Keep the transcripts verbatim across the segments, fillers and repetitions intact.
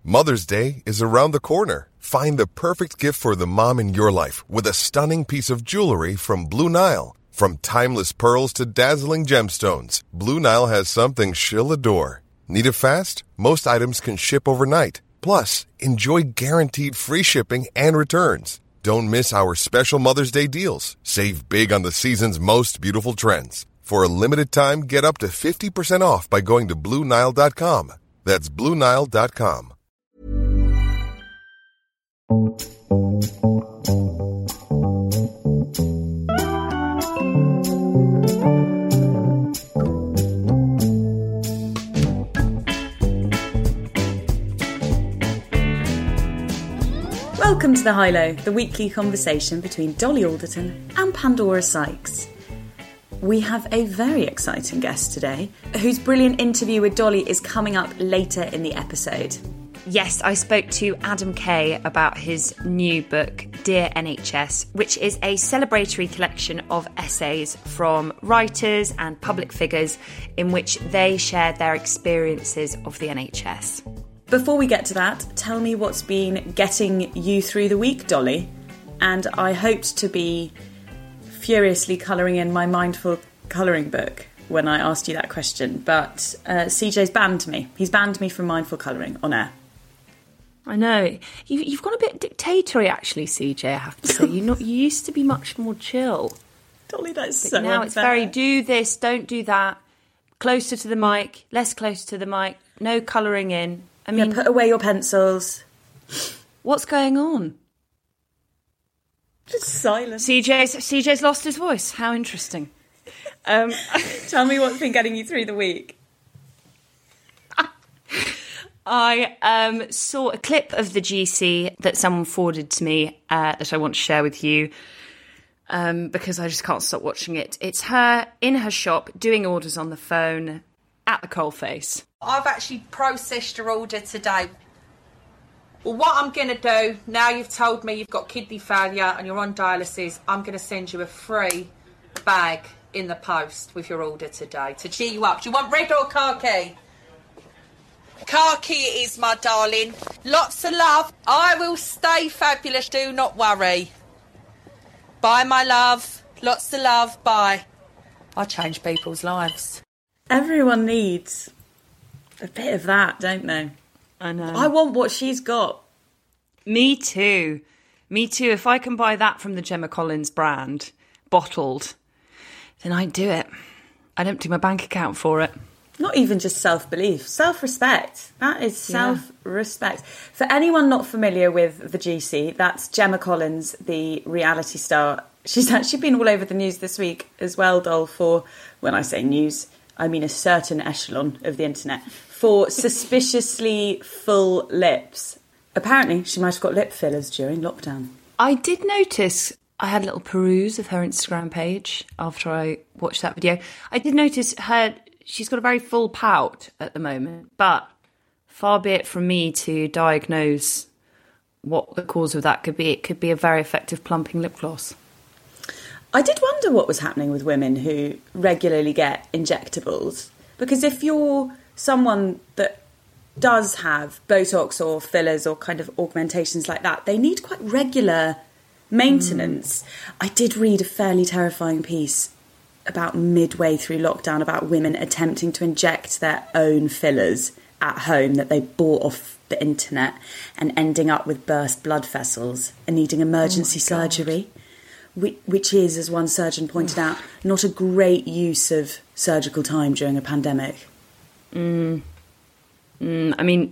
Mother's Day is around the corner. Find the perfect gift for the mom in your life with a stunning piece of jewelry from Blue Nile. From timeless pearls to dazzling gemstones, Blue Nile has something she'll adore. Need it fast? Most items can ship overnight. Plus, enjoy guaranteed free shipping and returns. Don't miss our special Mother's Day deals. Save big on the season's most beautiful trends. For a limited time, get up to fifty percent off by going to Blue Nile dot com. That's Blue Nile dot com. Welcome to The High Low, the weekly conversation between Dolly Alderton and Pandora Sykes. We have a very exciting guest today, whose brilliant interview with Dolly is coming up later in the episode. Yes, I spoke to Adam Kay about his new book, Dear N H S, which is a celebratory collection of essays from writers and public figures in which they share their experiences of the N H S. Before we get to that, tell me what's been getting you through the week, Dolly. And I hoped to be furiously colouring in my mindful colouring book when I asked you that question, but uh, C J's banned me. He's banned me from mindful colouring on air. I know. You, you've got a bit dictatorial, actually, C J, I have to say. You not, you used to be much more chill. Dolly, that's but so now unfair. It's very, do this, don't do that. Closer to the mic, less close to the mic, no colouring in. I mean, yeah, put away your pencils. What's going on? Just silence. C J's, C J's lost his voice. How interesting. Um, tell me what's been getting you through the week. I um, saw a clip of the G C that someone forwarded to me uh, that I want to share with you um, because I just can't stop watching it. It's her in her shop doing orders on the phone at the coalface. I've actually processed your order today. Well, what I'm going to do, now you've told me you've got kidney failure and you're on dialysis, I'm going to send you a free bag in the post with your order today to cheer you up. Do you want red or khaki? Khaki it is, my darling. Lots of love. I will stay fabulous, do not worry. Bye, my love. Lots of love. Bye. I change people's lives. Everyone needs a bit of that, don't they? I know. I want what she's got. Me too. Me too. If I can buy that from the Gemma Collins brand, bottled, then I'd do it. I'd empty my bank account for it. Not even just self-belief, self-respect. That is self-respect. Yeah. For anyone not familiar with the G C, that's Gemma Collins, the reality star. She's actually been all over the news this week as well, Dol, for, when I say news, I mean a certain echelon of the internet, for suspiciously full lips. Apparently, she might have got lip fillers during lockdown. I did notice, I had a little peruse of her Instagram page after I watched that video. I did notice her, she's got a very full pout at the moment, but far be it from me to diagnose what the cause of that could be. It could be a very effective plumping lip gloss. I did wonder what was happening with women who regularly get injectables. Because if you're someone that does have Botox or fillers or kind of augmentations like that, they need quite regular maintenance. Mm. I did read a fairly terrifying piece about midway through lockdown about women attempting to inject their own fillers at home that they bought off the internet and ending up with burst blood vessels and needing emergency oh surgery. Which is, as one surgeon pointed out, not a great use of surgical time during a pandemic. Mm. Mm, I mean,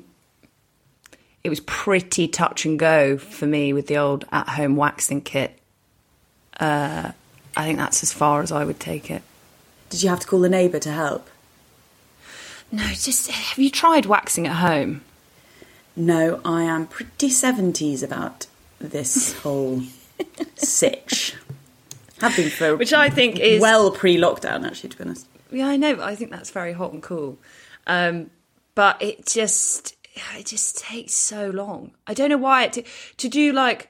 it was pretty touch and go for me with the old at-home waxing kit. Uh, I think that's as far as I would take it. Did you have to call a neighbour to help? No, just, have you tried waxing at home? No, I am pretty seventies about this whole... sitch. Have been for which I think is well pre-lockdown, actually, to be honest. Yeah, I know, but I think that's very hot and cool. Um, but it just it just takes so long. I don't know why it t- to do like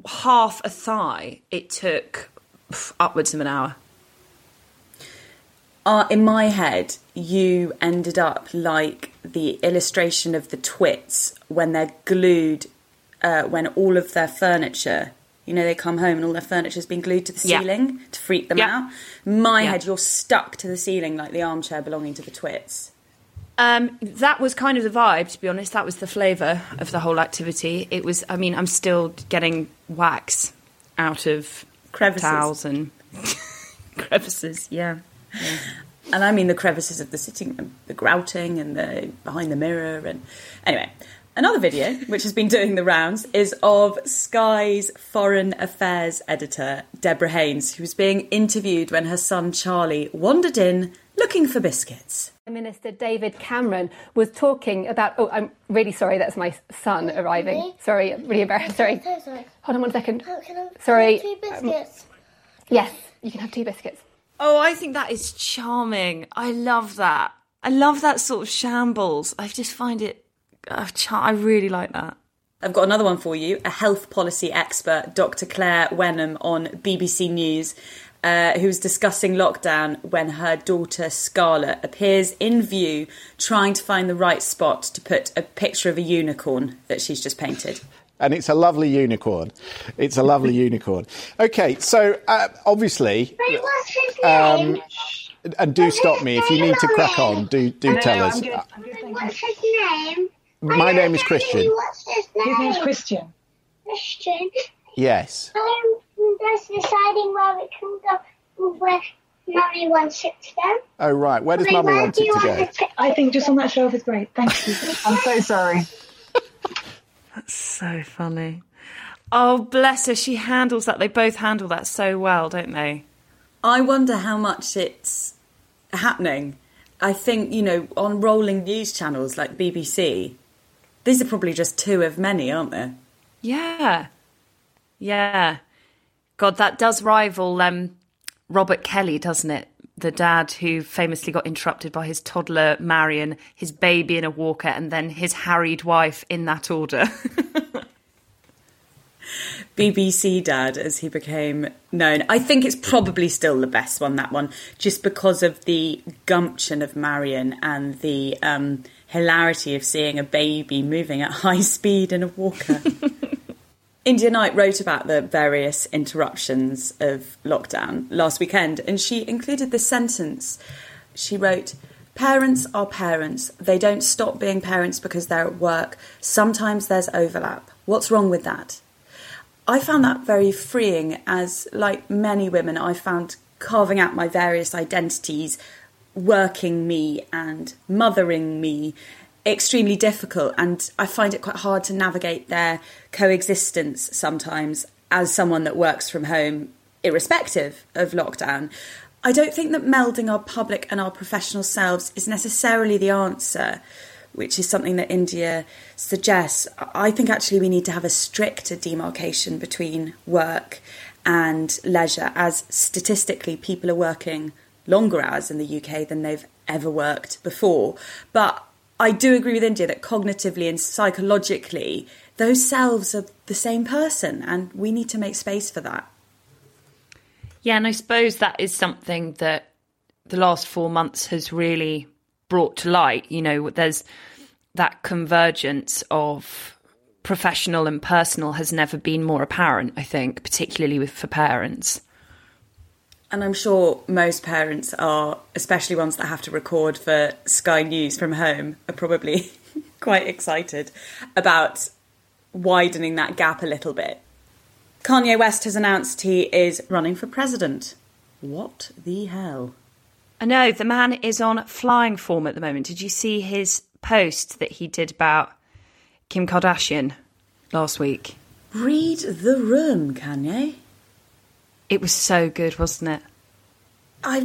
half a thigh. It took pff, upwards of an hour. Uh, in my head, you ended up like the illustration of the twits when they're glued, uh, when all of their furniture, you know, they come home and all their furniture's been glued to the ceiling yeah. to freak them yeah. out. In my yeah. head, you're stuck to the ceiling like the armchair belonging to the twits. Um, that was kind of the vibe, to be honest. That was the flavour of the whole activity. It was, I mean, I'm still getting wax out of crevices. Towels and crevices, yeah. yeah. And I mean the crevices of the sitting room, the grouting and the behind the mirror. And anyway, another video, which has been doing the rounds, is of Sky's Foreign Affairs editor, Deborah Haynes, who was being interviewed when her son Charlie wandered in looking for biscuits. Minister David Cameron was talking about... Oh, I'm really sorry, that's my son arriving. Really? Sorry, really embarrassed. Sorry. So sorry. Hold on one second. Oh, can I sorry. have two biscuits? Um, yes, you can have two biscuits. Oh, I think that is charming. I love that. I love that sort of shambles. I just find it... Uh, char- I really like that. I've got another one for you. A health policy expert, Doctor Claire Wenham, on B B C News, uh, who's discussing lockdown when her daughter Scarlett appears in view trying to find the right spot to put a picture of a unicorn that she's just painted. And it's a lovely unicorn. It's a lovely unicorn. OK, so uh, obviously... Wait, what's his name? Um, and do stop me. If you need to crack on, do do no, tell us. I'm good. I'm good, what's his name? My name is Christian. What's his name? His name's Christian. Christian? Yes. I'm just deciding where it can go, where Mummy wants it to go. Oh, right. Where does Mummy want it to go? To I think just on that shelf is great. Thank you. I'm so sorry. That's so funny. Oh, bless her. She handles that. They both handle that so well, don't they? I wonder how much it's happening. I think, you know, on rolling news channels like B B C, these are probably just two of many, aren't there? Yeah. Yeah. God, that does rival um, Robert Kelly, doesn't it? The dad who famously got interrupted by his toddler Marion, his baby in a walker, and then his harried wife in that order. B B C dad, as he became known. I think it's probably still the best one, that one, just because of the gumption of Marion and the um, hilarity of seeing a baby moving at high speed in a walker. India Knight wrote about the various interruptions of lockdown last weekend, and she included this sentence. She wrote, "Parents are parents. They don't stop being parents because they're at work. Sometimes there's overlap. What's wrong with that?" I found that very freeing, as, like many women, I found carving out my various identities, working me and mothering me, extremely difficult, and I find it quite hard to navigate their coexistence sometimes as someone that works from home, irrespective of lockdown. I don't think that melding our public and our professional selves is necessarily the answer, which is something that India suggests. I think actually we need to have a stricter demarcation between work and leisure, as statistically people are working longer hours in the U K than they've ever worked before. But I do agree with India that cognitively and psychologically, those selves are the same person, and we need to make space for that. Yeah, and I suppose that is something that the last four months has really brought to light. You know, there's that convergence of professional and personal has never been more apparent, I think, particularly with, for parents. And I'm sure most parents are, especially ones that have to record for Sky News from home, are probably quite excited about widening that gap a little bit. Kanye West has announced he is running for president. What the hell? I know, the man is on flying form at the moment. Did you see his post that he did about Kim Kardashian last week? Read the room, Kanye. It was so good, wasn't it? I,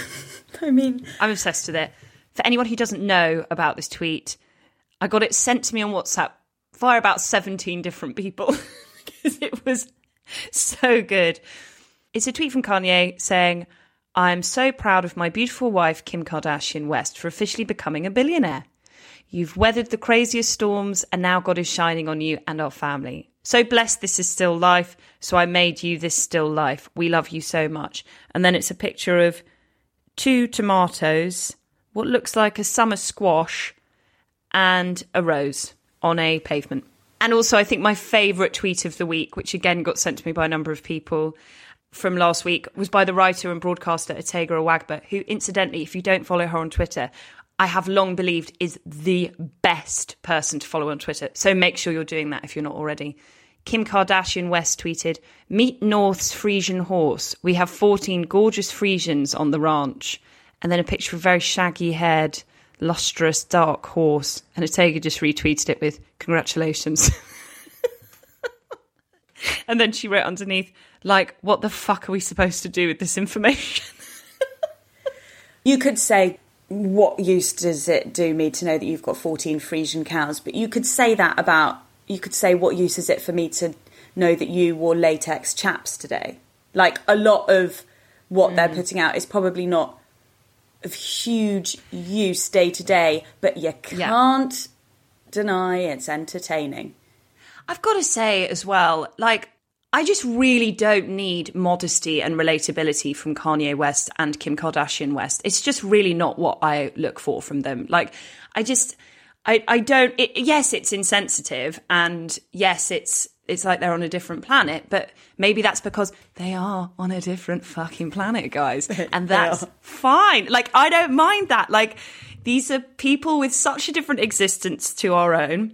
I mean... I'm obsessed with it. For anyone who doesn't know about this tweet, I got it sent to me on WhatsApp via about seventeen different people because it was so good. It's a tweet from Kanye saying, "I'm so proud of my beautiful wife, Kim Kardashian West, for officially becoming a billionaire. You've weathered the craziest storms and now God is shining on you and our family. So blessed this is still life, so I made you this still life. We love you so much." And then it's a picture of two tomatoes, what looks like a summer squash, and a rose on a pavement. And also, I think my favourite tweet of the week, which again got sent to me by a number of people from last week, was by the writer and broadcaster Otegha Awagba, who, incidentally, if you don't follow her on Twitter, I have long believed is the best person to follow on Twitter. So make sure you're doing that if you're not already. Kim Kardashian West tweeted, "Meet North's Frisian horse. We have fourteen gorgeous Frisians on the ranch." And then a picture of a very shaggy-haired, lustrous, dark horse. And Otegha just retweeted it with, "Congratulations." And then she wrote underneath, like, what the fuck are we supposed to do with this information? You could say, what use does it do me to know that you've got fourteen Frisian cows? But you could say that about, you could say, what use is it for me to know that you wore latex chaps today? Like, a lot of what mm. they're putting out is probably not of huge use day to day, but you can't yeah. deny it's entertaining. I've got to say as well, like, I just really don't need modesty and relatability from Kanye West and Kim Kardashian West. It's just really not what I look for from them. Like, I just, I, I don't, it, yes, it's insensitive, and yes, it's, it's like they're on a different planet, but maybe that's because they are on a different fucking planet, guys. And that's fine. Like, I don't mind that. Like, these are people with such a different existence to our own.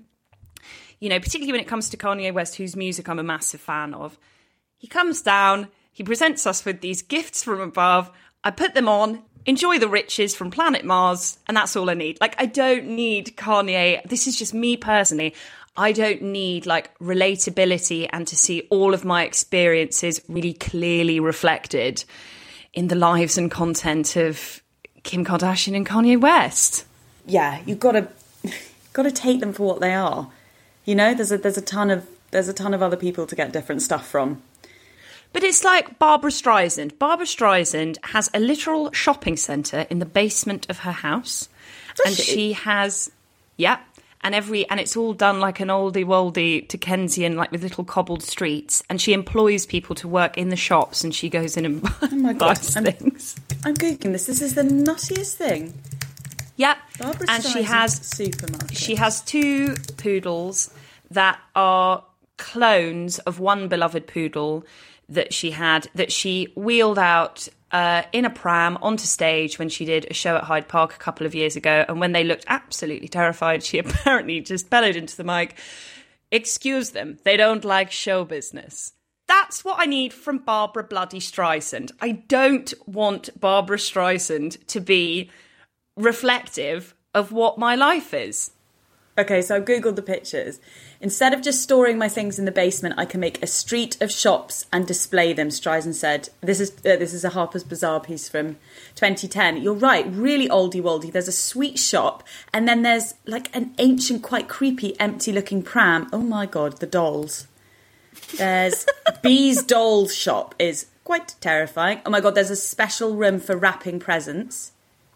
You know, particularly when it comes to Kanye West, whose music I'm a massive fan of. He comes down, he presents us with these gifts from above. I put them on, enjoy the riches from planet Mars, and that's all I need. Like, I don't need Kanye. This is just me personally. I don't need, like, relatability and to see all of my experiences really clearly reflected in the lives and content of Kim Kardashian and Kanye West. Yeah, you've got to got to take them for what they are. You know, there's a there's a ton of there's a ton of other people to get different stuff from. But it's like Barbara Streisand. Barbara Streisand has a literal shopping centre in the basement of her house. Does and she? she has, yeah, and every and it's all done like an oldie-woldy Dickensian, like with little cobbled streets. And she employs people to work in the shops, and she goes in and oh my buys God, things. I'm, I'm googling this. This is the nuttiest thing. Yep, Barbara and she has supermarket. She has two poodles that are clones of one beloved poodle that she had, that she wheeled out uh, in a pram onto stage when she did a show at Hyde Park a couple of years ago. And when they looked absolutely terrified, she apparently just bellowed into the mic, "Excuse them, they don't like show business." That's what I need from Barbara bloody Streisand. I don't want Barbara Streisand to be reflective of what my life is. Okay, so I've Googled the pictures. Instead of just storing my things in the basement, I can make a street of shops and display them, Streisand said. This is uh, this is a Harper's Bazaar piece from twenty ten. You're right, really oldie-woldy. There's a sweet shop, and then there's like an ancient, quite creepy, empty-looking pram. Oh my God, the dolls. There's Bee's Dolls Shop is quite terrifying. Oh my God, there's a special room for wrapping presents.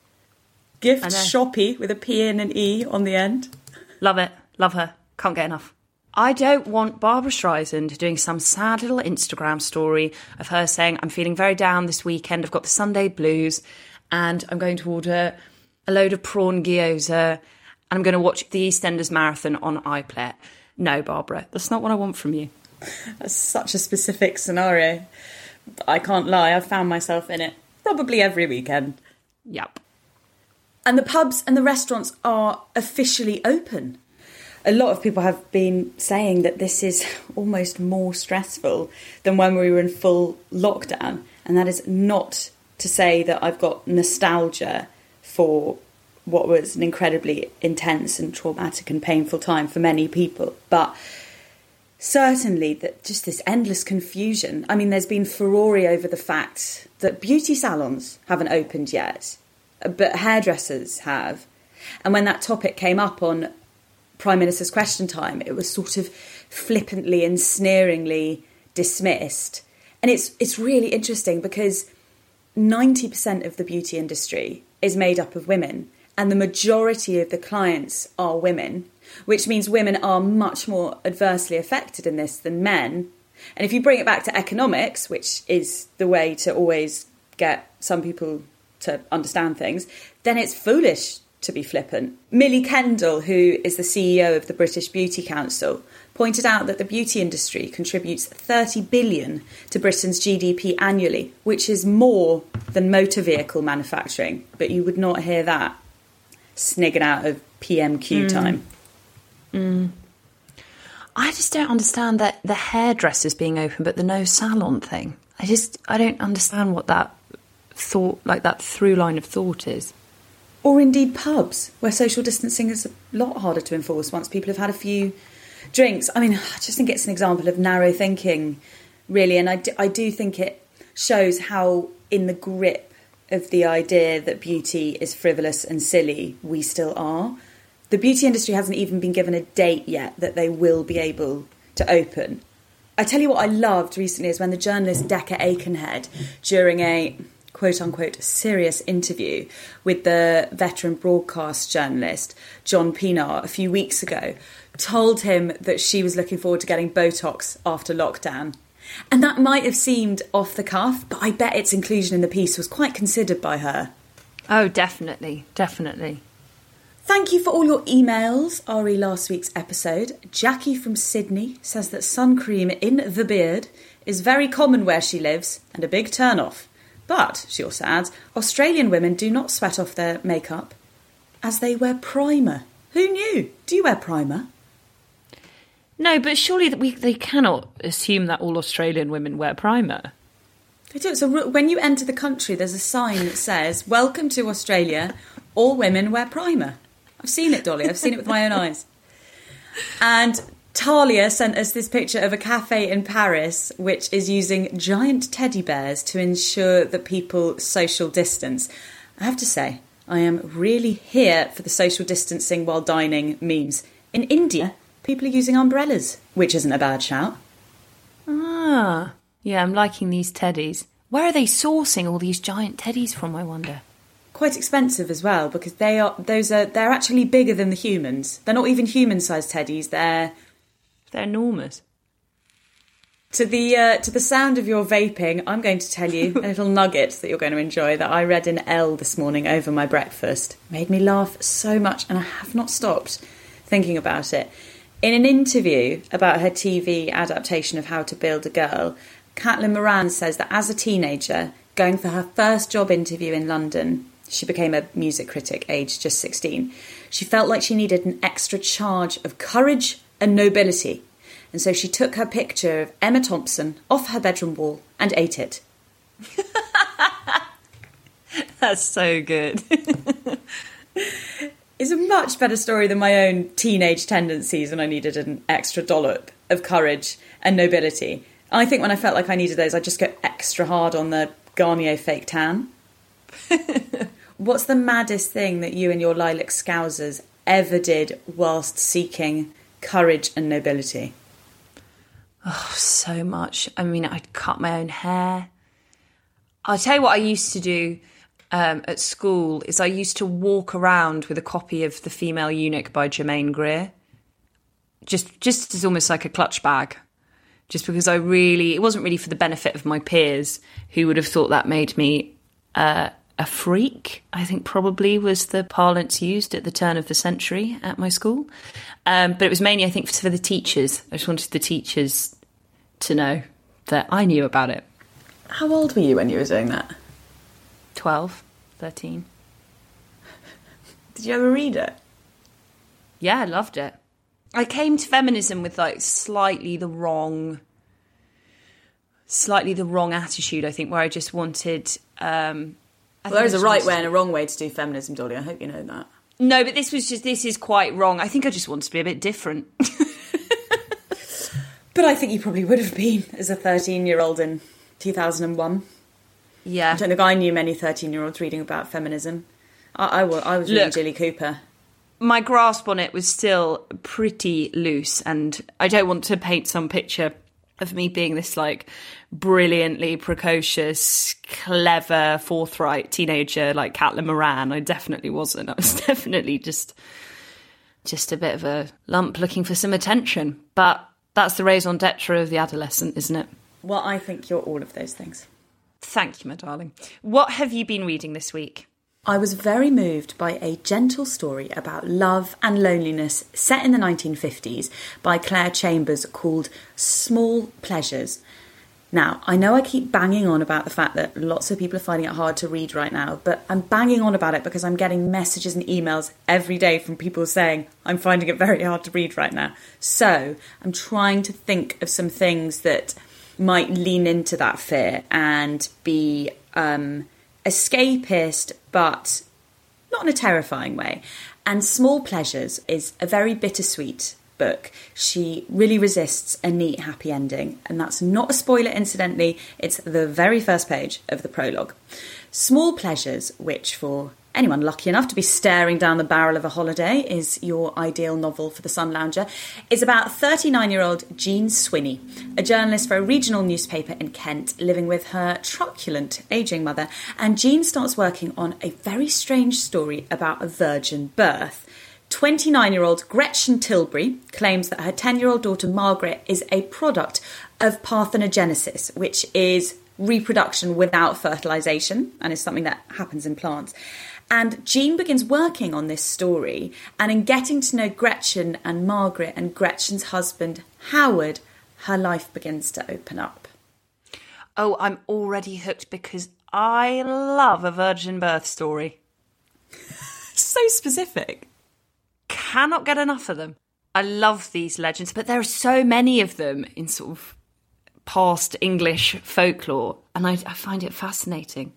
Gift shoppy with a P and an E on the end. Love it. Love her. Can't get enough. I don't want Barbara Streisand doing some sad little Instagram story of her saying, "I'm feeling very down this weekend. I've got the Sunday blues and I'm going to order a load of prawn gyoza and I'm going to watch the EastEnders marathon on iPlayer." No, Barbara, that's not what I want from you. That's such a specific scenario. I can't lie. I've found myself in it probably every weekend. Yep. And the pubs and the restaurants are officially open. A lot of people have been saying that this is almost more stressful than when we were in full lockdown. And that is not to say that I've got nostalgia for what was an incredibly intense and traumatic and painful time for many people. But certainly that just this endless confusion. I mean, there's been furore over the fact that beauty salons haven't opened yet, but hairdressers have. And when that topic came up on Prime Minister's Question Time, it was sort of flippantly and sneeringly dismissed. And it's it's really interesting because ninety percent of the beauty industry is made up of women, and the majority of the clients are women, which means women are much more adversely affected in this than men. And if you bring it back to economics, which is the way to always get some people to understand things, then it's foolish to be flippant. Millie Kendall, who is the C E O of the British Beauty Council, pointed out that the beauty industry contributes thirty billion dollars to Britain's G D P annually, which is more than motor vehicle manufacturing. But you would not hear that snigging out of P M Q Mm. time. Mm. I just don't understand that the hairdressers being open, but the no salon thing. I just, I don't understand what that thought, like that through line of thought is. Or indeed pubs, where social distancing is a lot harder to enforce once people have had a few drinks. I mean, I just think it's an example of narrow thinking, really. And I do, I do think it shows how in the grip of the idea that beauty is frivolous and silly we still are. The beauty industry hasn't even been given a date yet that they will be able to open. I tell you what I loved recently is when the journalist Decca Aikenhead, during a quote-unquote serious interview with the veteran broadcast journalist John Pienaar a few weeks ago, told him that she was looking forward to getting Botox after lockdown. And that might have seemed off the cuff, but I bet its inclusion in the piece was quite considered by her. Oh, definitely, definitely. Thank you for all your emails, re last week's episode. Jackie from Sydney says that sun cream in the beard is very common where she lives and a big turn-off. But, she also adds, Australian women do not sweat off their makeup as they wear primer. Who knew? Do you wear primer? No, but surely that we they cannot assume that all Australian women wear primer. They do. So when you enter the country, there's a sign that says, "Welcome to Australia, all women wear primer." I've seen it, Dolly. I've seen it with my own eyes. And Talia sent us this picture of a cafe in Paris which is using giant teddy bears to ensure that people social distance. I have to say, I am really here for the social distancing while dining memes. In India, people are using umbrellas, which isn't a bad shout. Ah, yeah, I'm liking these teddies. Where are they sourcing all these giant teddies from, I wonder? Quite expensive as well, because they are those are they're actually bigger than the humans. They're not even human-sized teddies. They're they're enormous. To the uh, to the sound of your vaping, I'm going to tell you a little nugget that you're going to enjoy that I read in Elle this morning over my breakfast. It made me laugh so much, and I have not stopped thinking about it. In an interview about her T V adaptation of How to Build a Girl, Caitlin Moran says that as a teenager, going for her first job interview in London, she became a music critic, aged just sixteen. She felt like she needed an extra charge of courage and nobility. And so she took her picture of Emma Thompson off her bedroom wall and ate it. That's so good. It's a much better story than my own teenage tendencies when I needed an extra dollop of courage and nobility. I think when I felt like I needed those, I'd just go extra hard on the Garnier fake tan. What's the maddest thing that you and your lilac scousers ever did whilst seeking courage and nobility? Oh, so much. I mean, I'd cut my own hair. I'll tell you what I used to do um, at school is I used to walk around with a copy of The Female Eunuch by Germaine Greer. Just, just as almost like a clutch bag. Just because I really, it wasn't really for the benefit of my peers who would have thought that made me uh, a freak, I think probably was the parlance used at the turn of the century at my school. Um, but it was mainly, I think, for the teachers. I just wanted the teachers to know that I knew about it. How old were you when you were doing that? twelve, thirteen. Did you ever read it? Yeah, I loved it. I came to feminism with like slightly the wrong, slightly the wrong attitude, I think, where I just wanted... Um, Well, there is a right way and a wrong way to do feminism, Dolly. I hope you know that. No, but this was just, this is quite wrong. I think I just wanted to be a bit different. But I think you probably would have been as a thirteen-year-old in two thousand one. Yeah. I don't think I knew many thirteen-year-olds reading about feminism. I, I, I was reading Look, Jilly Cooper. My grasp on it was still pretty loose, and I don't want to paint some picture of me being this, like, brilliantly precocious, clever, forthright teenager like Caitlin Moran. I definitely wasn't. I was definitely just just a bit of a lump looking for some attention. But that's the raison d'etre of the adolescent, isn't it? Well, I think you're all of those things. Thank you, my darling. What have you been reading this week? I was very moved by a gentle story about love and loneliness set in the nineteen fifties by Claire Chambers called Small Pleasures. Now, I know I keep banging on about the fact that lots of people are finding it hard to read right now, but I'm banging on about it because I'm getting messages and emails every day from people saying I'm finding it very hard to read right now. So I'm trying to think of some things that might lean into that fear and be um, escapist, but not in a terrifying way. And Small Pleasures is a very bittersweet book. She really resists a neat happy ending, and that's not a spoiler, incidentally. It's the very first page of the prologue. Small Pleasures, which for anyone lucky enough to be staring down the barrel of a holiday is your ideal novel for the sun lounger, is about thirty-nine-year-old Jean Swinney, a journalist for a regional newspaper in Kent, living with her truculent ageing mother, and Jean starts working on a very strange story about a virgin birth. twenty-nine-year-old Gretchen Tilbury claims that her ten-year-old daughter Margaret is a product of parthenogenesis, which is reproduction without fertilisation and is something that happens in plants. And Jean begins working on this story, and in getting to know Gretchen and Margaret and Gretchen's husband, Howard, her life begins to open up. Oh, I'm already hooked because I love a virgin birth story. So specific. Cannot get enough of them. I love these legends, but there are so many of them in sort of past English folklore, and I, I find it fascinating.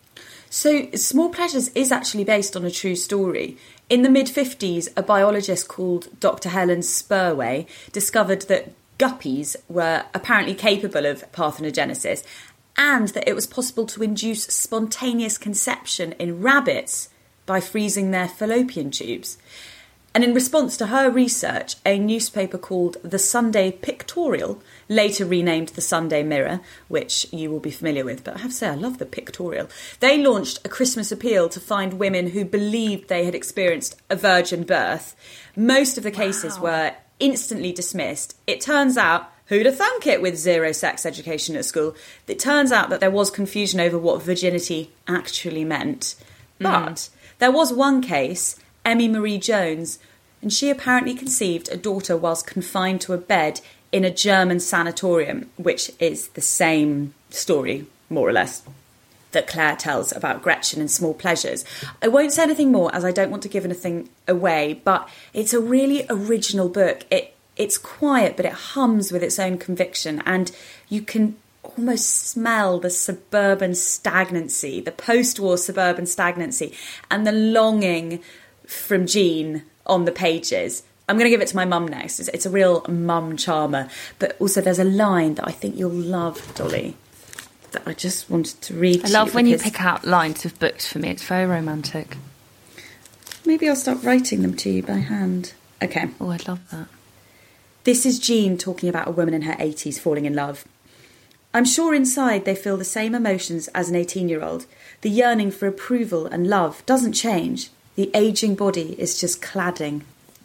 So Small Pleasures is actually based on a true story. In the mid-fifties, a biologist called Doctor Helen Spurway discovered that guppies were apparently capable of parthenogenesis, and that it was possible to induce spontaneous conception in rabbits by freezing their fallopian tubes. And in response to her research, a newspaper called The Sunday Pictorial, later renamed The Sunday Mirror, which you will be familiar with, but I have to say I love the Pictorial, they launched a Christmas appeal to find women who believed they had experienced a virgin birth. Most of the cases wow. were instantly dismissed. It turns out, who'd have thunk it with zero sex education at school, it turns out that there was confusion over what virginity actually meant. But mm. there was one case, Emmy Marie Jones, and she apparently conceived a daughter whilst confined to a bed in a German sanatorium, which is the same story, more or less, that Claire tells about Gretchen and Small Pleasures. I won't say anything more as I don't want to give anything away, but it's a really original book. It It's quiet, but it hums with its own conviction, and you can almost smell the suburban stagnancy, the post-war suburban stagnancy, and the longing from Jean on the pages. I'm going to give it to my mum next. It's, it's a real mum charmer. But also there's a line that I think you'll love, Dolly, that I just wanted to read to I love you when you pick out lines of books for me. It's very romantic. Maybe I'll start writing them to you by hand. Okay. Oh, I'd love that. This is Jean talking about a woman in her eighties falling in love. I'm sure inside they feel the same emotions as an eighteen-year-old. The yearning for approval and love doesn't change. The ageing body is just cladding.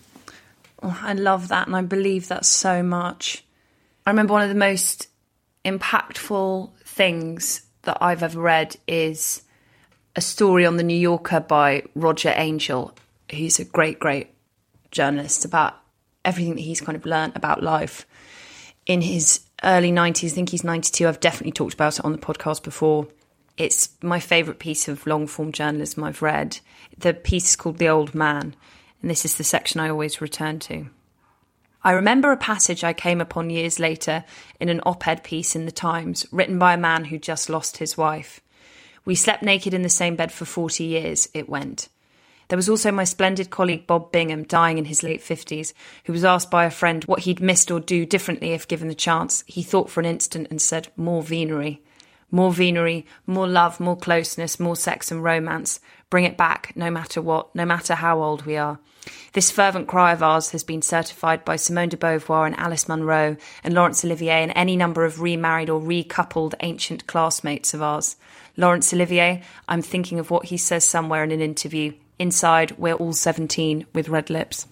Oh, I love that, and I believe that so much. I remember one of the most impactful things that I've ever read is a story on The New Yorker by Roger Angell, who's a great, great journalist, about everything that he's kind of learnt about life. In his early nineties, I think he's ninety-two, I've definitely talked about it on the podcast before. It's my favourite piece of long-form journalism I've read. The piece is called The Old Man, and this is the section I always return to. I remember a passage I came upon years later in an op-ed piece in The Times, written by a man who just lost his wife. We slept naked in the same bed for forty years, it went. There was also my splendid colleague Bob Bingham, dying in his late fifties, who was asked by a friend what he'd missed or do differently if given the chance. He thought for an instant and said, more venery. More venery, more love, more closeness, more sex and romance. Bring it back, no matter what, no matter how old we are. This fervent cry of ours has been certified by Simone de Beauvoir and Alice Munro and Laurence Olivier and any number of remarried or recoupled ancient classmates of ours. Laurence Olivier, I'm thinking of what he says somewhere in an interview. Inside, we're all seventeen with red lips.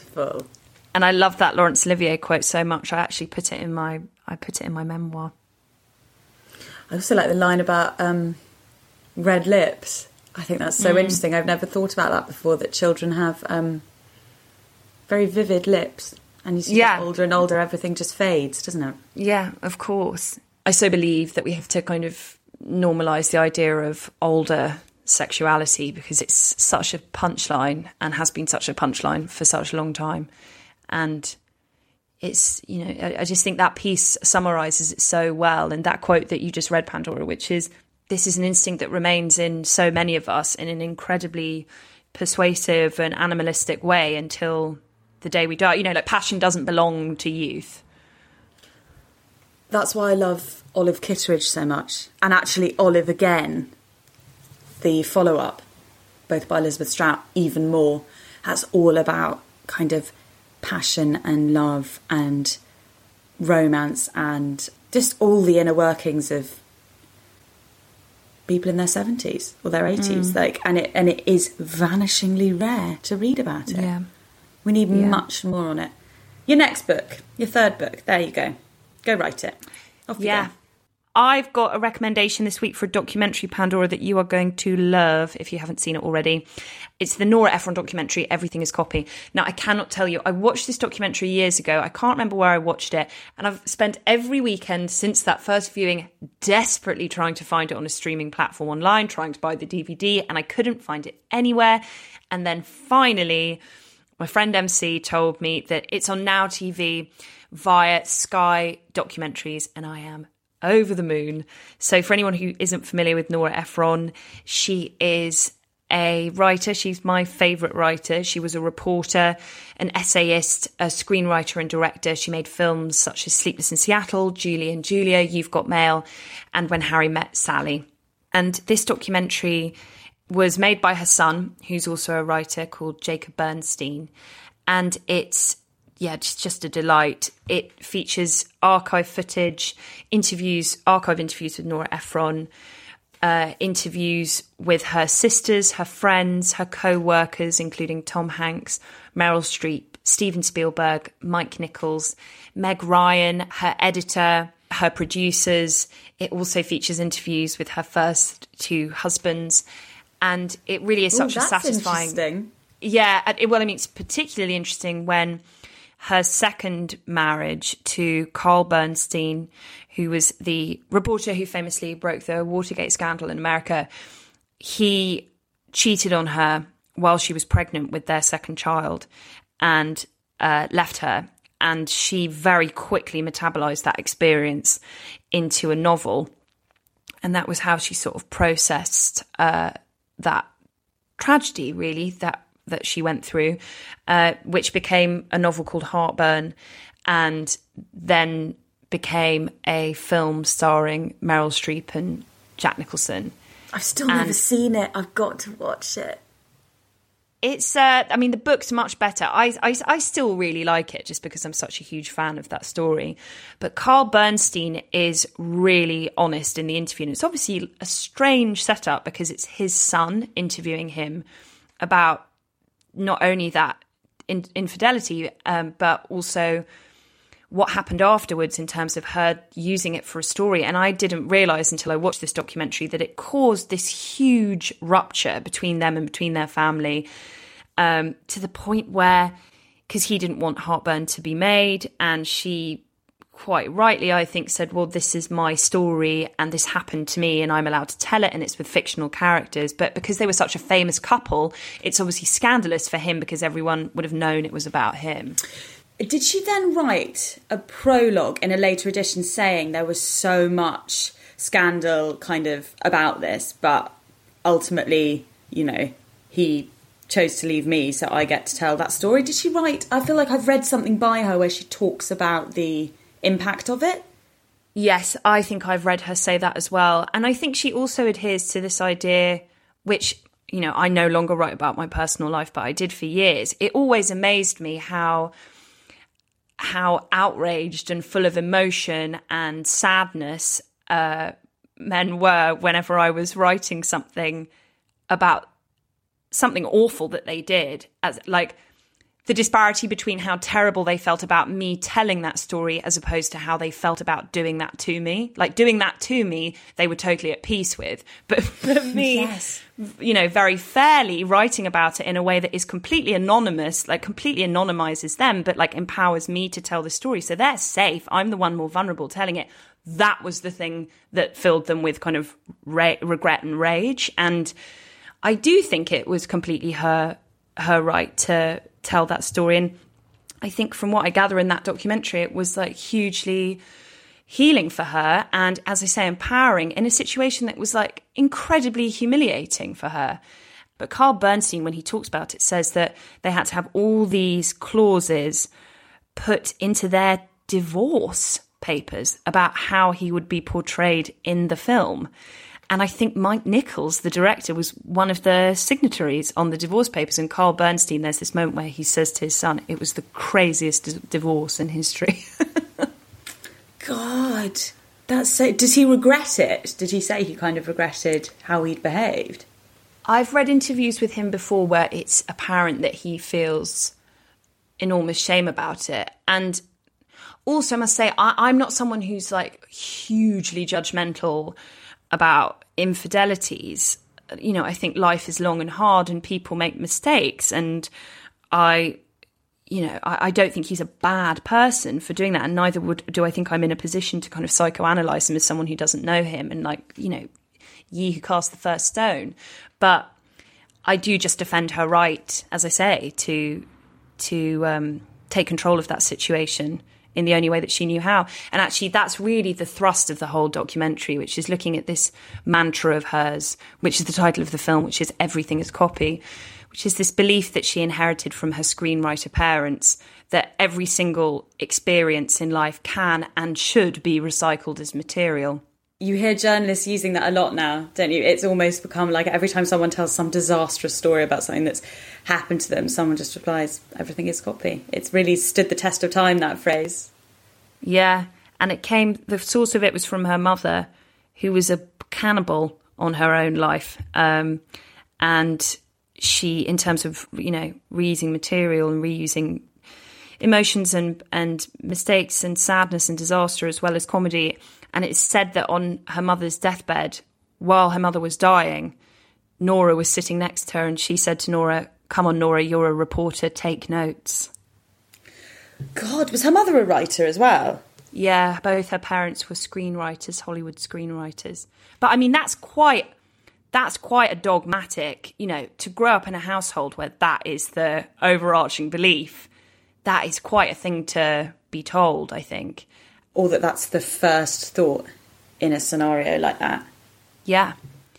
Beautiful. And I love that Laurence Olivier quote so much. I actually put it in my I put it in my memoir. I also like the line about um, red lips. I think that's so Mm. interesting. I've never thought about that before, that children have um, very vivid lips. And as you Yeah. get older and older, everything just fades, doesn't it? Yeah, of course. I so believe that we have to kind of normalise the idea of older sexuality, because it's such a punchline and has been such a punchline for such a long time. And it's, you know, I, I just think that piece summarises it so well. And that quote that you just read, Pandora, which is, this is an instinct that remains in so many of us in an incredibly persuasive and animalistic way until the day we die. You know, like passion doesn't belong to youth. That's why I love Olive Kitteridge so much. And actually Olive Again, the follow-up, both by Elizabeth Strout, even more. That's all about kind of passion and love and romance and just all the inner workings of people in their seventies or their eighties. Mm. Like, and it and it is vanishingly rare to read about it. Yeah. We need Yeah. much more on it. Your next book, your third book, there you go. Go write it. Off you Yeah. go. I've got a recommendation this week for a documentary, Pandora, that you are going to love if you haven't seen it already. It's the Nora Ephron documentary, Everything is Copy. Now, I cannot tell you, I watched this documentary years ago. I can't remember where I watched it. And I've spent every weekend since that first viewing desperately trying to find it on a streaming platform online, trying to buy the D V D, and I couldn't find it anywhere. And then finally, my friend M C told me that it's on Now T V via Sky Documentaries, and I am over the moon. So for anyone who isn't familiar with Nora Ephron, she is a writer. She's my favourite writer. She was a reporter, an essayist, a screenwriter and director. She made films such as Sleepless in Seattle, Julie and Julia, You've Got Mail, and When Harry Met Sally. And this documentary was made by her son, who's also a writer, called Jacob Bernstein. And it's Yeah, it's just a delight. It features archive footage, interviews, archive interviews with Nora Ephron, uh, interviews with her sisters, her friends, her co-workers, including Tom Hanks, Meryl Streep, Steven Spielberg, Mike Nichols, Meg Ryan, her editor, her producers. It also features interviews with her first two husbands. And it really is such Ooh, a that's satisfying... interesting. Yeah, it, well, I mean, it's particularly interesting when her second marriage to Carl Bernstein, who was the reporter who famously broke the Watergate scandal in America, he cheated on her while she was pregnant with their second child and uh, left her. And she very quickly metabolized that experience into a novel. And that was how she sort of processed uh, that tragedy, really, that that she went through, uh, which became a novel called Heartburn, and then became a film starring Meryl Streep and Jack Nicholson. I've still And- never seen it. I've got to watch it. It's, uh, I mean, the book's much better. I, I, I still really like it just because I'm such a huge fan of that story. But Carl Bernstein is really honest in the interview. And it's obviously a strange setup because it's his son interviewing him about not only that in, infidelity, um, but also what happened afterwards in terms of her using it for a story. And I didn't realise until I watched this documentary that it caused this huge rupture between them and between their family, um, to the point where, because he didn't want Heartburn to be made, and she quite rightly, I think, said, well, this is my story and this happened to me and I'm allowed to tell it, and it's with fictional characters. But because they were such a famous couple, it's obviously scandalous for him because everyone would have known it was about him. Did she then write a prologue in a later edition saying there was so much scandal kind of about this, but ultimately, you know, he chose to leave me, so I get to tell that story? Did she write? I feel like I've read something by her where she talks about the impact of it. Yes, I think I've read her say that as well. And I think she also adheres to this idea, which, you know, I no longer write about my personal life, but I did for years. It always amazed me how how outraged and full of emotion and sadness uh, men were whenever I was writing something about something awful that they did. As like, the disparity between how terrible they felt about me telling that story as opposed to how they felt about doing that to me. Like, doing that to me, they were totally at peace with. But for me, yes. you know, very fairly writing about it in a way that is completely anonymous, like completely anonymizes them, but like empowers me to tell the story. So they're safe. I'm the one more vulnerable telling it. That was the thing that filled them with kind of ra- regret and rage. And I do think it was completely her her right to tell that story. And I think from what I gather in that documentary, it was like hugely healing for her. And as I say, empowering in a situation that was like incredibly humiliating for her. But Carl Bernstein, when he talks about it, says that they had to have all these clauses put into their divorce papers about how he would be portrayed in the film. And I think Mike Nichols, the director, was one of the signatories on the divorce papers. And Carl Bernstein, there's this moment where he says to his son, it was the craziest d- divorce in history. God, that's so... Does he regret it? Did he say he kind of regretted how he'd behaved? I've read interviews with him before where it's apparent that he feels enormous shame about it. And also, I must say, I, I'm not someone who's like hugely judgmental about infidelities. You know, I think life is long and hard and people make mistakes. And I, you know, I, I don't think he's a bad person for doing that. And neither would do I think I'm in a position to kind of psychoanalyze him as someone who doesn't know him and like, you know, ye who cast the first stone. But I do just defend her right, as I say, to to um, take control of that situation in the only way that she knew how. And actually, that's really the thrust of the whole documentary, which is looking at this mantra of hers, which is the title of the film, which is Everything is Copy, which is this belief that she inherited from her screenwriter parents, that every single experience in life can and should be recycled as material. You hear journalists using that a lot now, don't you? It's almost become like every time someone tells some disastrous story about something that's happened to them, someone just replies, everything is copy. It's really stood the test of time, that phrase. Yeah, and it came, the source of it was from her mother, who was a cannibal on her own life. Um, and she, in terms of, you know, reusing material and reusing emotions and, and mistakes and sadness and disaster as well as comedy. And it's said that on her mother's deathbed, while her mother was dying, Nora was sitting next to her and she said to Nora, come on, Nora, you're a reporter, take notes. God, was her mother a writer as well? Yeah, both her parents were screenwriters, Hollywood screenwriters. But I mean, that's quite, that's quite a dogmatic, you know, to grow up in a household where that is the overarching belief. That is quite a thing to be told, I think. Or that that's the first thought in a scenario like that. Yeah.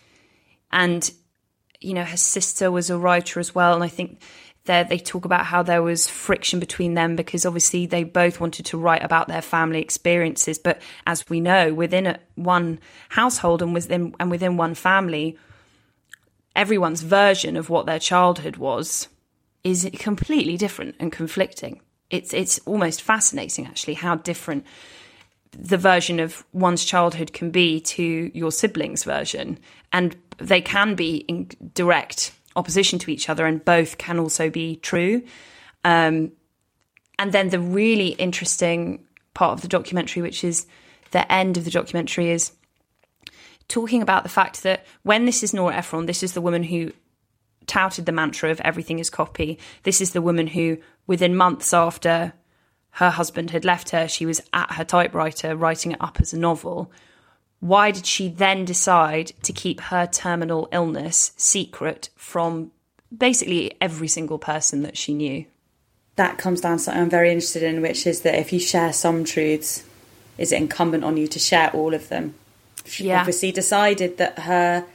And, you know, her sister was a writer as well. And I think there they talk about how there was friction between them because obviously they both wanted to write about their family experiences. But as we know, within a, one household and within, and within one family, everyone's version of what their childhood was is completely different and conflicting. It's it's almost fascinating, actually, how different the version of one's childhood can be to your siblings' version. And they can be in direct opposition to each other, and both can also be true. Um, and then the really interesting part of the documentary, which is the end of the documentary, is talking about the fact that when this is Nora Ephron, this is the woman who touted the mantra of everything is copy. This is the woman who, within months after her husband had left her, she was at her typewriter writing it up as a novel. Why did she then decide to keep her terminal illness secret from basically every single person that she knew? That comes down to something I'm very interested in, which is that if you share some truths, is it incumbent on you to share all of them? She yeah. obviously decided that her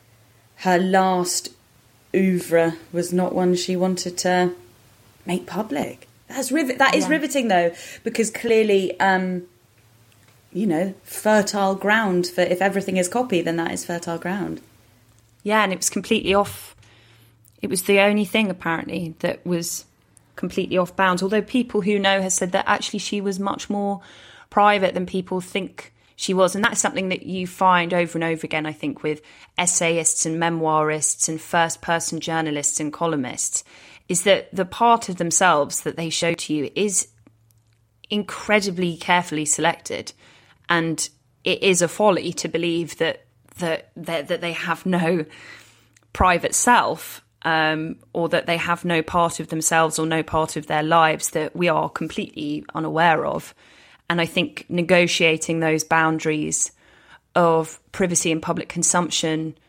her last oeuvre was not one she wanted to make public. That's rivet. That is yeah. riveting, though, because clearly, um, you know, fertile ground for if everything is copy, then that is fertile ground. Yeah, and it was completely off. It was the only thing, apparently, that was completely off bounds. Although people who know have said that actually she was much more private than people think she was. And that's something that you find over and over again, I think, with essayists and memoirists and first-person journalists and columnists, is that the part of themselves that they show to you is incredibly carefully selected, and it is a folly to believe that that that, that they have no private self, um, or that they have no part of themselves or no part of their lives that we are completely unaware of. And I think negotiating those boundaries of privacy and public consumption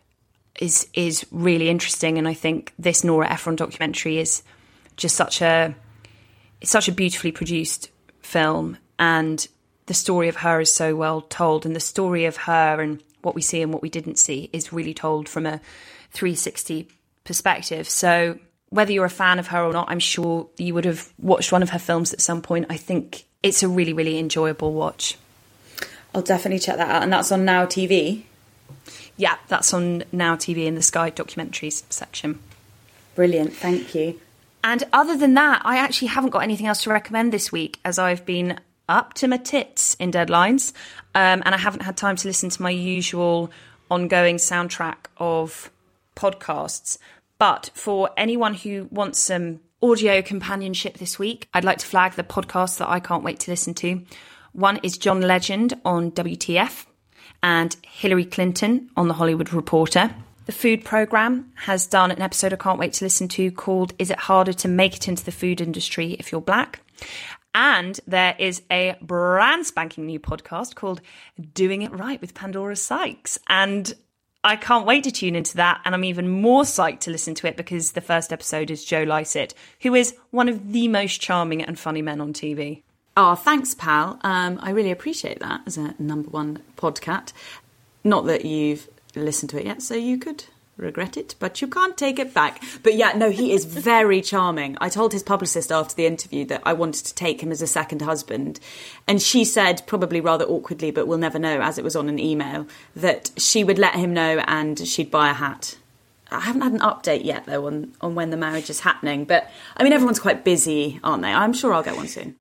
is is really interesting. And I think this Nora Ephron documentary is just such a it's such a beautifully produced film, and the story of her is so well told, and the story of her and what we see and what we didn't see is really told from a three sixty perspective. So whether you're a fan of her or not, I'm sure you would have watched one of her films at some point. I think it's a really, really enjoyable watch. I'll definitely check that out. And that's on Now T V? Yeah, that's on Now T V in the Sky documentaries section. Brilliant, thank you. And other than that, I actually haven't got anything else to recommend this week, as I've been up to my tits in deadlines, um, and I haven't had time to listen to my usual ongoing soundtrack of podcasts. But for anyone who wants some audio companionship this week, I'd like to flag the podcasts that I can't wait to listen to. One is John Legend on W T F and Hillary Clinton on The Hollywood Reporter. The Food Programme has done an episode I can't wait to listen to called Is It Harder to Make It Into the Food Industry If You're Black? And there is a brand spanking new podcast called Doing It Right with Pandora Sykes. And I can't wait to tune into that. And I'm even more psyched to listen to it because the first episode is Joe Lycett, who is one of the most charming and funny men on T V. Oh, thanks, pal. Um, I really appreciate that as a number one podcast. Not that you've listened to it yet, so you could regret it, but you can't take it back. But yeah, no, he is very charming. I told his publicist after the interview that I wanted to take him as a second husband, and she said, probably rather awkwardly, but we'll never know, as it was on an email, that she would let him know and she'd buy a hat. I haven't had an update yet, though, on, on when the marriage is happening, but I mean, everyone's quite busy, aren't they? I'm sure I'll get one soon.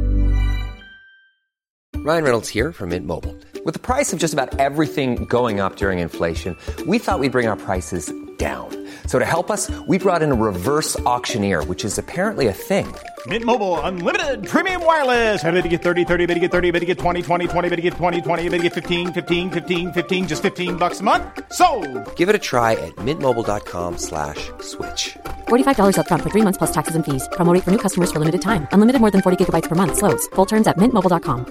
Ryan Reynolds here from Mint Mobile. With the price of just about everything going up during inflation, we thought we'd bring our prices down. So to help us, we brought in a reverse auctioneer, which is apparently a thing. Mint Mobile Unlimited Premium Wireless. How to get thirty, thirty, how to get thirty, how to get twenty, twenty, twenty, how to get twenty, twenty, how to get fifteen, fifteen, fifteen, fifteen, just fifteen bucks a month? Sold! Give it a try at mintmobile.com slash switch. forty-five dollars up front for three months plus taxes and fees. Promo rate for new customers for limited time. Unlimited more than forty gigabytes per month. Slows full terms at mint mobile dot com.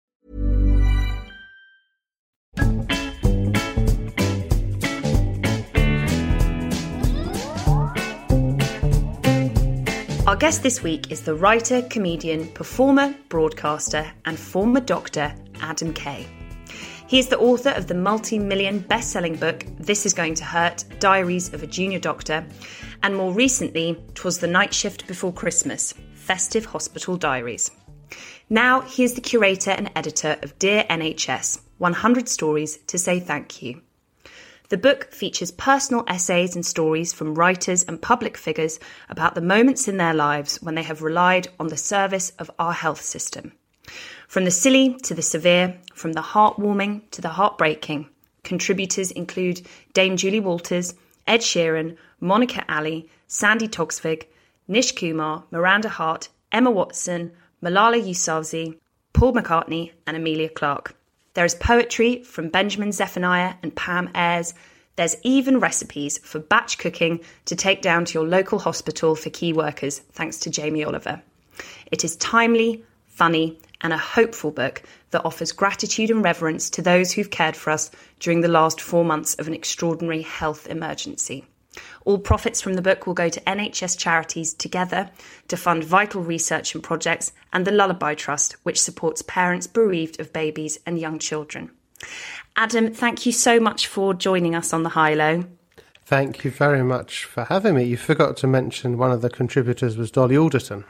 Our guest this week is the writer, comedian, performer, broadcaster, and former doctor Adam Kay. He is the author of the multi-million best-selling book This Is Going to Hurt, Diaries of a Junior Doctor, and more recently, 'Twas the Night Shift Before Christmas, Festive Hospital Diaries. Now he is the curator and editor of Dear N H S, one hundred Stories to Say Thank You. The book features personal essays and stories from writers and public figures about the moments in their lives when they have relied on the service of our health system. From the silly to the severe, from the heartwarming to the heartbreaking, contributors include Dame Julie Walters, Ed Sheeran, Monica Ali, Sandy Toksvig, Nish Kumar, Miranda Hart, Emma Watson, Malala Yousafzai, Paul McCartney and Amelia Clark. There is poetry from Benjamin Zephaniah and Pam Ayres. There's even recipes for batch cooking to take down to your local hospital for key workers, thanks to Jamie Oliver. It is timely, funny, and a hopeful book that offers gratitude and reverence to those who've cared for us during the last four months of an extraordinary health emergency. All profits from the book will go to N H S charities Together to fund vital research and projects, and the Lullaby Trust, which supports parents bereaved of babies and young children. Adam, thank you so much for joining us on the High Low. Thank you very much for having me. You forgot to mention one of the contributors was Dolly Alderton.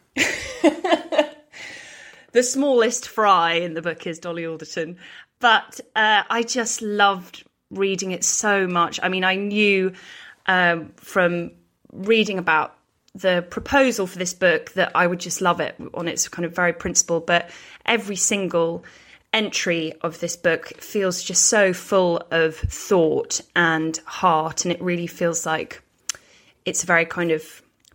The smallest fry in the book is Dolly Alderton. But uh, I just loved reading it so much. I mean, I knew um, from reading about the proposal for this book that I would just love it on its kind of very principle. But every single entry of this book feels just so full of thought and heart. And it really feels like it's a very kind of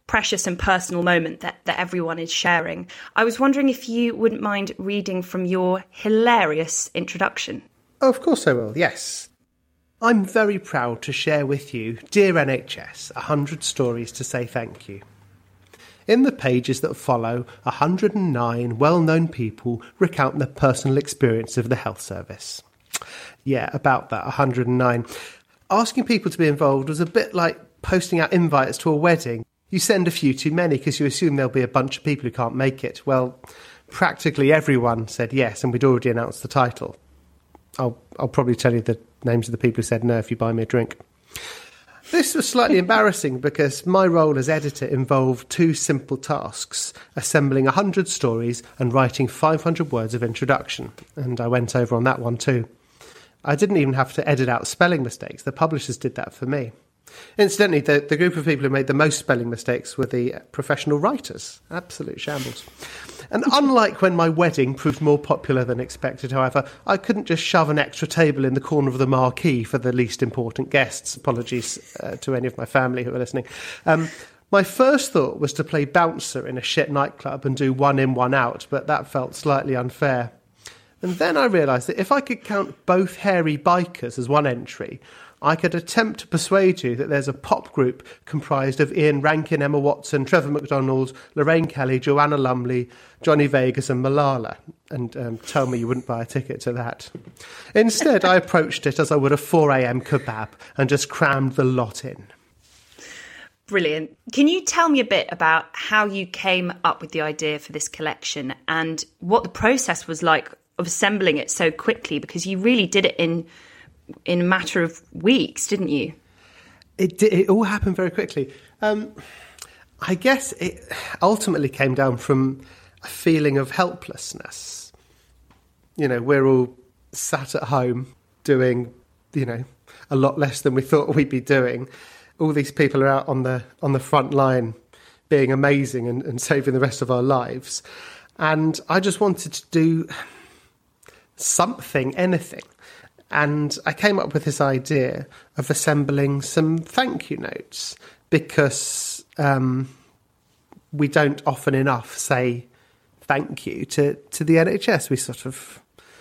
precious and personal moment that, that everyone is sharing. I was wondering if you wouldn't mind reading from your hilarious introduction. Oh, of course I will, yes. I'm very proud to share with you, dear N H S, one hundred stories to say thank you. In the pages that follow, one hundred nine well-known people recount their personal experience of the health service. Yeah, about that, one hundred nine. Asking people to be involved was a bit like posting out invites to a wedding. You send a few too many because you assume there'll be a bunch of people who can't make it. Well, practically everyone said yes, and we'd already announced the title. I'll, I'll probably tell you the names of the people who said no if you buy me a drink. This was slightly embarrassing because my role as editor involved two simple tasks, assembling one hundred stories and writing five hundred words of introduction, and I went over on that one too. I didn't even have to edit out spelling mistakes. The publishers did that for me. Incidentally, the, the group of people who made the most spelling mistakes were the professional writers. Absolute shambles. And unlike when my wedding proved more popular than expected, however, I couldn't just shove an extra table in the corner of the marquee for the least important guests. Apologies uh, to any of my family who are listening. Um, my first thought was to play bouncer in a shit nightclub and do one in, one out, but that felt slightly unfair. And then I realised that if I could count both hairy bikers as one entry, I could attempt to persuade you that there's a pop group comprised of Ian Rankin, Emma Watson, Trevor McDonald, Lorraine Kelly, Joanna Lumley, Johnny Vegas and Malala, and um, tell me you wouldn't buy a ticket to that. Instead, I approached it as I would a four a.m. kebab and just crammed the lot in. Brilliant. Can you tell me a bit about how you came up with the idea for this collection and what the process was like of assembling it so quickly? Because you really did it in... in a matter of weeks, didn't you? It did, it all happened very quickly. Um, I guess it ultimately came down from a feeling of helplessness. You know, we're all sat at home doing, you know, a lot less than we thought we'd be doing. All these people are out on the on the front line being amazing and, and saving the rest of our lives. And I just wanted to do something, anything. And I came up with this idea of assembling some thank you notes because um, we don't often enough say thank you to, to the N H S. We sort of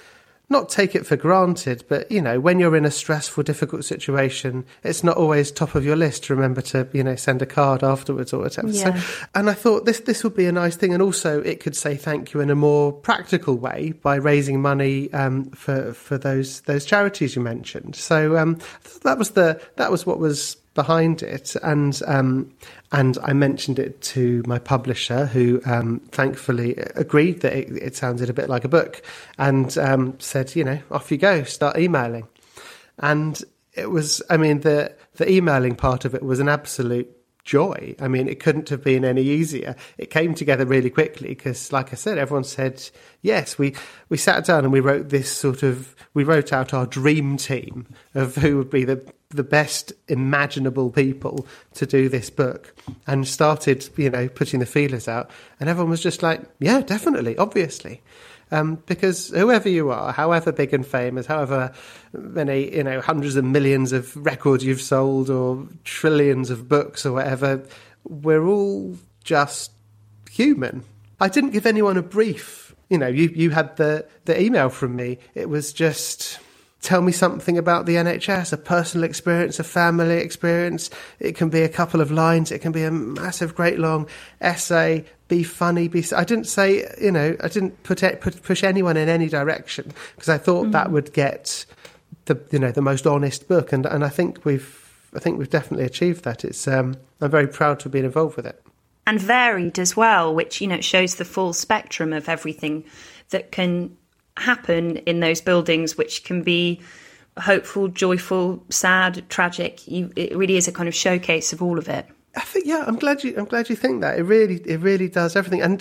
not take it for granted, but, you know, when you're in a stressful, difficult situation, it's not always top of your list to remember to, you know, send a card afterwards or whatever. Yeah. So, and I thought this this would be a nice thing. And also it could say thank you in a more practical way by raising money um, for for those those charities you mentioned. So um, that was the that was what was behind it, and um, and I mentioned it to my publisher, who um, thankfully agreed that it, it sounded a bit like a book, and um, said, you know, off you go, start emailing. And it was, I mean, the the emailing part of it was an absolute joy. I mean, it couldn't have been any easier. It came together really quickly because, like I said, everyone said yes. We we sat down and we wrote this sort of, we wrote out our dream team of who would be the the best imaginable people to do this book, and started, you know, putting the feelers out, and everyone was just like, yeah, definitely, obviously. Um, because whoever you are, however big and famous, however many, you know, hundreds of millions of records you've sold or trillions of books or whatever, we're all just human. I didn't give anyone a brief. You know, you, you had the, the email from me. It was just, tell me something about the N H S, a personal experience, a family experience. It can be a couple of lines. It can be a massive, great long essay. Be funny. Be. I didn't say, you know, I didn't put, put push anyone in any direction because I thought mm. that would get the, you know, the most honest book, and and I think we've, I think we've definitely achieved that. It's, um, I'm very proud to have been involved with it. And varied as well, which, you know, shows the full spectrum of everything that can happen in those buildings, which can be hopeful, joyful, sad, tragic. You, it really is a kind of showcase of all of it. I think, yeah, I'm glad you. I'm glad you think that. It really, it really does everything. And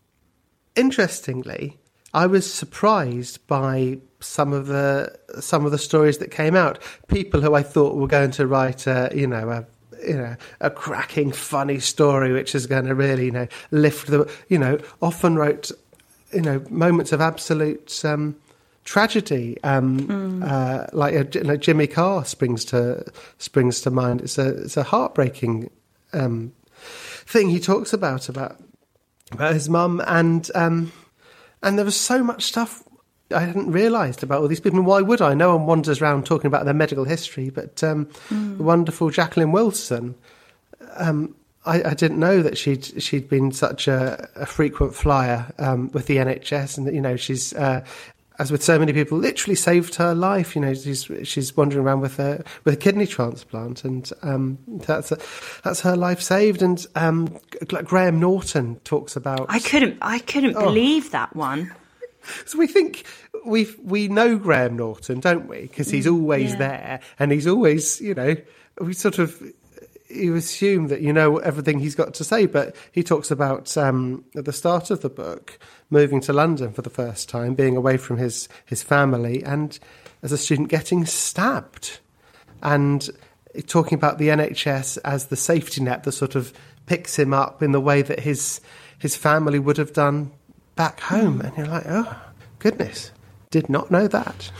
interestingly, I was surprised by some of the some of the stories that came out. People who I thought were going to write, a, you know, a you know, a cracking, funny story, which is going to really, you know, lift the, you know, often wrote, you know, moments of absolute um, tragedy, um, mm. uh, like a, like Jimmy Carr springs to springs to mind. It's a it's a heartbreaking um, thing he talks about about about his mum, and um, and there was so much stuff I hadn't realised about all these people. And why would I? No one wanders around talking about their medical history, but um, mm. the wonderful Jacqueline Wilson. Um, I, I didn't know that she'd she'd been such a, a frequent flyer um, with the N H S, and that, you know, she's uh, as with so many people, literally saved her life. You know, she's she's wandering around with a with a kidney transplant, and um, that's a, that's her life saved. And um, Graham Norton talks about. I couldn't I couldn't oh. believe that one. So we think we we know Graham Norton, don't we? Because he's always yeah. there, and he's always, you know, we sort of. You assume that you know everything he's got to say, but he talks about um, at the start of the book moving to London for the first time, being away from his, his family, and as a student getting stabbed, and talking about the N H S as the safety net that sort of picks him up in the way that his his family would have done back home. And you're like, oh, goodness, did not know that.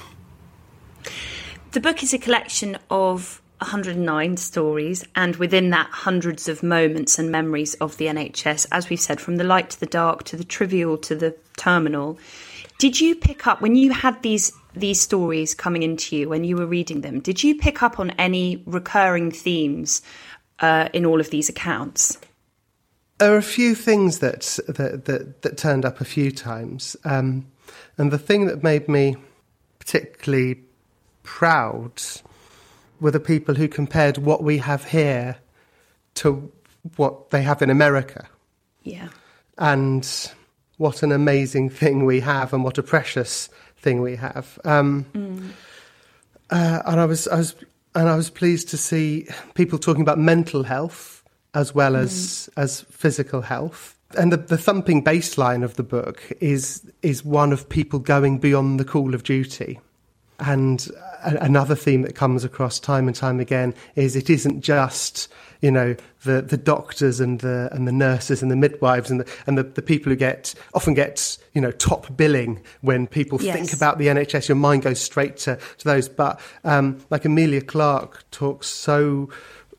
The book is a collection of one hundred nine stories, and within that hundreds of moments and memories of the N H S, as we've said, from the light to the dark, to the trivial, to the terminal. Did you pick up, when you had these these stories coming into you, when you were reading them, did you pick up on any recurring themes uh, in all of these accounts? There are a few things that that, that, that turned up a few times, um, and the thing that made me particularly proud were the people who compared what we have here to what they have in America. Yeah. And what an amazing thing we have, and what a precious thing we have. Um, mm. uh, and I was, I was, and I was pleased to see people talking about mental health as well as mm. as physical health. And the, the thumping bass line of the book is is one of people going beyond the call of duty. And another theme that comes across time and time again is it isn't just, you know, the, the doctors and the and the nurses and the midwives and the and the, the people who get often get, you know, top billing when people yes. think about the N H S. Your mind goes straight to, to those. But um, like Emilia Clarke talks so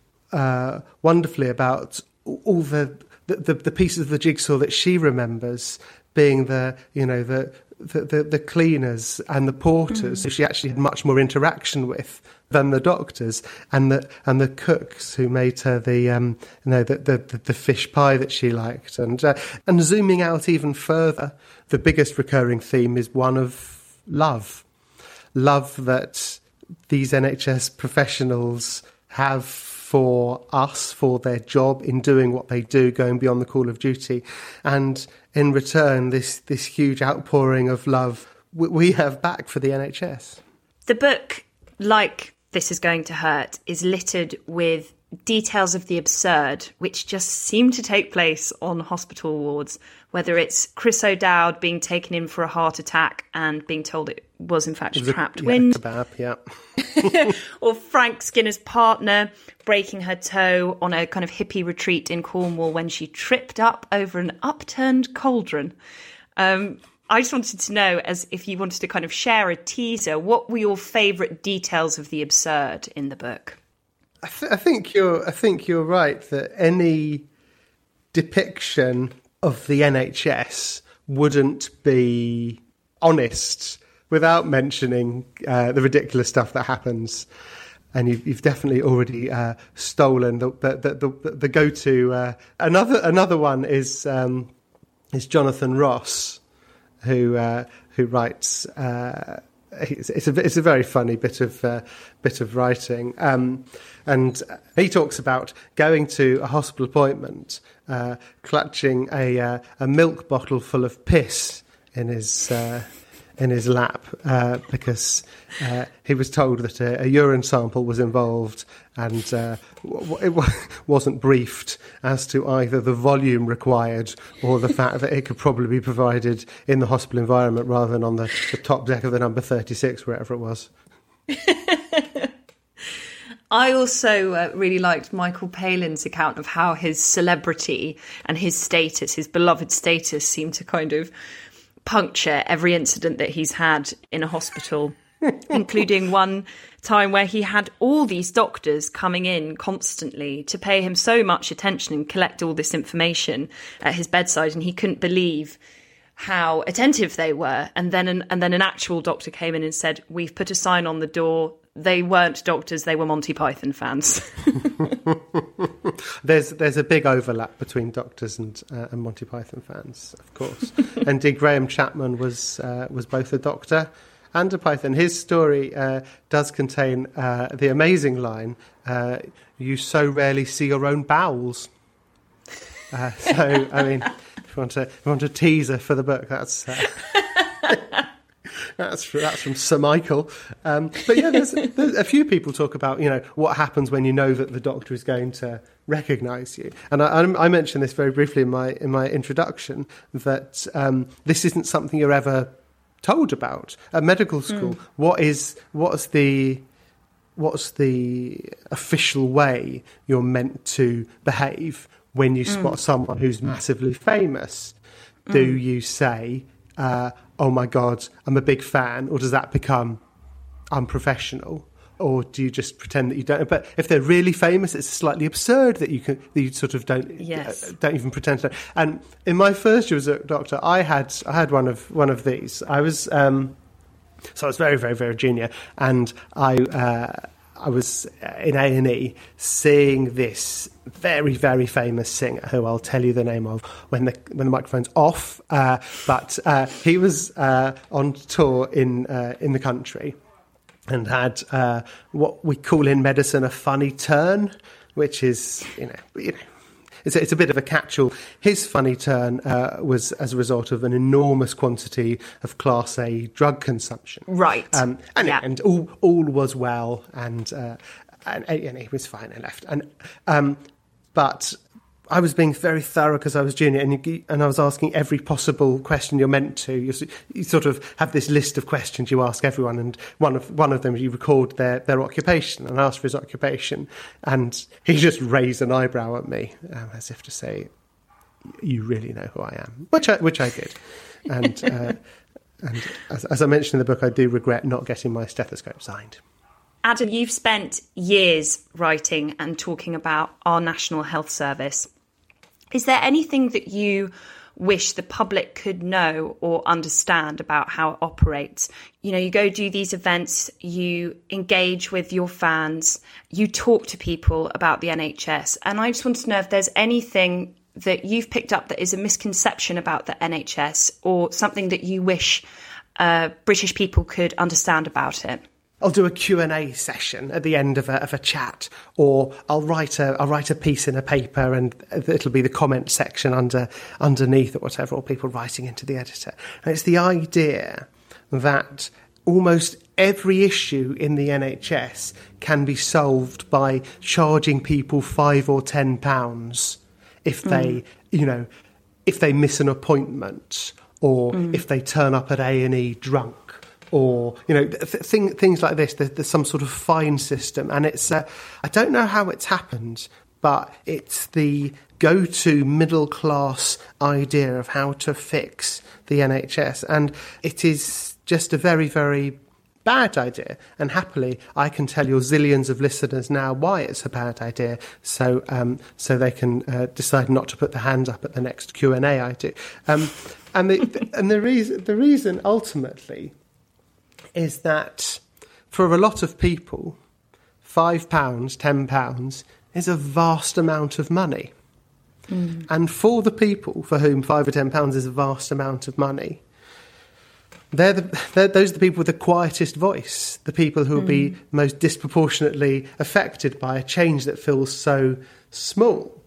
uh, wonderfully about all the, the the pieces of the jigsaw that she remembers being the, you know, the The, the, the cleaners and the porters, mm. who she actually had much more interaction with than the doctors, and the and the cooks who made her the um, you know the, the the fish pie that she liked, and uh, and zooming out even further, the biggest recurring theme is one of love, love that these N H S professionals have for us, for their job in doing what they do, going beyond the call of duty, and in return, this this huge outpouring of love we have back for the N H S. The book, like This Is Going to Hurt, is littered with details of the absurd, which just seem to take place on hospital wards, whether it's Chris O'Dowd being taken in for a heart attack and being told it was in fact was trapped a, wind. Yeah, kebab, yeah. Or Frank Skinner's partner breaking her toe on a kind of hippie retreat in Cornwall when she tripped up over an upturned cauldron. Um, I just wanted to know, as if you wanted to kind of share a teaser, what were your favourite details of the absurd in the book? I, th- I think you're. I think you're right that any depiction of the N H S wouldn't be honest without mentioning uh, the ridiculous stuff that happens. And you've, you've definitely already uh, stolen the the, the, the go-to. Uh, another another one is um, is Jonathan Ross, who uh, who writes. Uh, it's, it's a it's a very funny bit of uh, bit of writing, um, and he talks about going to a hospital appointment, uh, clutching a uh, a milk bottle full of piss in his. Uh, in his lap uh, because uh, he was told that a, a urine sample was involved, and uh, w- it w- wasn't briefed as to either the volume required or the fact that it could probably be provided in the hospital environment rather than on the, the top deck of the number thirty-six, wherever it was. I also uh, really liked Michael Palin's account of how his celebrity and his status, his beloved status, seemed to kind of puncture every incident that he's had in a hospital including one time where he had all these doctors coming in constantly to pay him so much attention and collect all this information at his bedside, and he couldn't believe how attentive they were. And then an, and then an actual doctor came in and said, "We've put a sign on the door. They weren't doctors, they were Monty Python fans." there's there's a big overlap between doctors and, uh, and Monty Python fans, of course. Indeed, Graham Chapman was uh, was both a doctor and a Python. His story uh, does contain uh, the amazing line, uh, "You so rarely see your own bowels." Uh, so, I mean, if you want to, if you want a teaser for the book, that's... Uh, That's that's from Sir Michael. Um, but yeah, there's, there's a few people talk about, you know, what happens when you know that the doctor is going to recognise you. And I, I mentioned this very briefly in my in my introduction, that um, this isn't something you're ever told about at medical school. Mm. What is what's the what's the official way you're meant to behave when you spot mm. someone who's massively famous? Mm. Do you say, Uh, "Oh my God, I'm a big fan," or does that become unprofessional? Or do you just pretend that you don't? But if they're really famous, it's slightly absurd that you can that you sort of don't yes. uh, don't even pretend to. And in my first year as a doctor, I had I had one of one of these. I was um, so I was very very very junior, and I. Uh, I was in A and E seeing this very, very famous singer who I'll tell you the name of when the when the microphone's off. Uh, but uh, he was uh, on tour in uh, in the country and had uh, what we call in medicine a funny turn, which is you know you know. It's a, it's a bit of a catch-all. His funny turn uh, was as a result of an enormous quantity of Class A drug consumption. Right. Um, and yeah. and all all was well, and uh, and, and he was fine and left. And um, but I was being very thorough because I was junior, and you, and I was asking every possible question you're meant to. You, you sort of have this list of questions you ask everyone, and one of one of them you record their, their occupation and ask for his occupation, and he just raised an eyebrow at me um, as if to say, "You really know who I am," which I, which I did, and uh, and as, as I mentioned in the book, I do regret not getting my stethoscope signed. Adam, you've spent years writing and talking about our National Health Service. Is there anything that you wish the public could know or understand about how it operates? You know, you go do these events, you engage with your fans, you talk to people about the N H S. And I just want to know if there's anything that you've picked up that is a misconception about the N H S, or something that you wish uh, British people could understand about it. I'll do a Q and A session at the end of a, of a chat, or I'll write a I'll write a piece in a paper, and it'll be the comment section under underneath or whatever, or people writing into the editor. And it's the idea that almost every issue in the N H S can be solved by charging people five or ten pounds if they, mm. you know, if they miss an appointment, or mm. if they turn up at A and E drunk. Or, you know, th- thing, things like this. There's, there's some sort of fine system. And it's, uh, I don't know how it's happened, but it's the go-to middle-class idea of how to fix the N H S. And it is just a very, very bad idea. And happily, I can tell your zillions of listeners now why it's a bad idea, so um, so they can uh, decide not to put their hands up at the next Q and A I do. Um, and the, and the reason, the reason ultimately is that for a lot of people, five pounds, ten pounds is a vast amount of money. Mm. And for the people for whom five or ten pounds is a vast amount of money, they're the, they're, those are the people with the quietest voice, the people who will mm. be most disproportionately affected by a change that feels so small.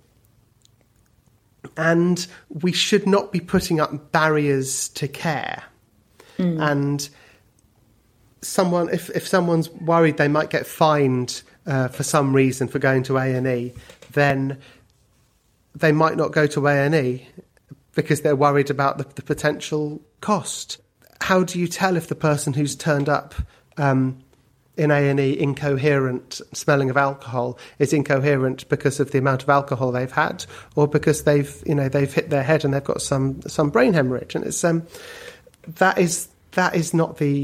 And we should not be putting up barriers to care. Mm. And someone, if, if someone's worried they might get fined uh, for some reason for going to A and E, then they might not go to A and E because they're worried about the, the potential cost. How do you tell if the person who's turned up um, in A and E incoherent, smelling of alcohol, is incoherent because of the amount of alcohol they've had, or because they've, you know, they've hit their head and they've got some some brain hemorrhage? And it's um, that is that is not the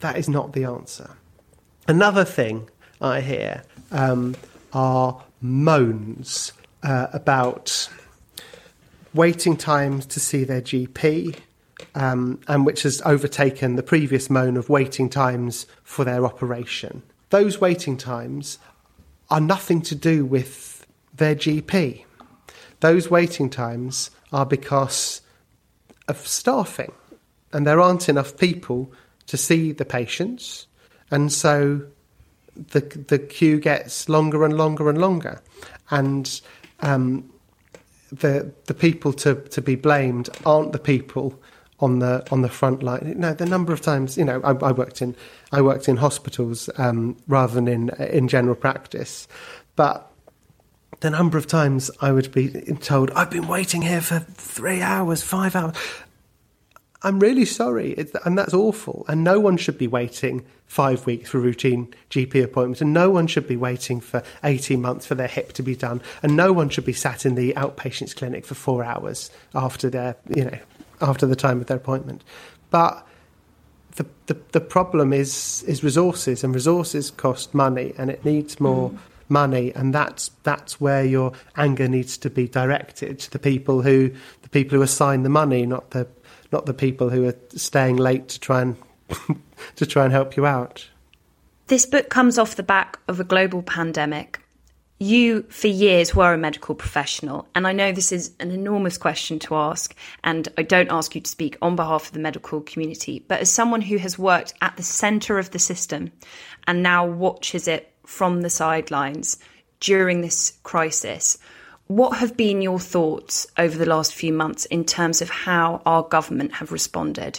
that is not the answer. Another thing I hear um, are moans uh, about waiting times to see their G P, um, and which has overtaken the previous moan of waiting times for their operation. Those waiting times are nothing to do with their G P. Those waiting times are because of staffing, and there aren't enough people to see the patients, and so the the queue gets longer and longer and longer, and um, the the people to, to be blamed aren't the people on the on the front line. No, the number of times, you know, I, I worked in I worked in hospitals um, rather than in in general practice, but the number of times I would be told, I've been waiting here for three hours, five hours. I'm really sorry, it's, and that's awful. And no one should be waiting five weeks for routine G P appointments, and no one should be waiting for eighteen months for their hip to be done, and no one should be sat in the outpatients clinic for four hours after their, you know, after the time of their appointment. But the the, the problem is is resources, and resources cost money, and it needs more mm. money, and that's that's where your anger needs to be directed to the people who the people who assign the money, not the not the people who are staying late to try and to try and help you out. This book comes off the back of a global pandemic. You, for years, were a medical professional, and I know this is an enormous question to ask, and I don't ask you to speak on behalf of the medical community, but as someone who has worked at the centre of the system and now watches it from the sidelines during this crisis, what have been your thoughts over the last few months in terms of how our government have responded?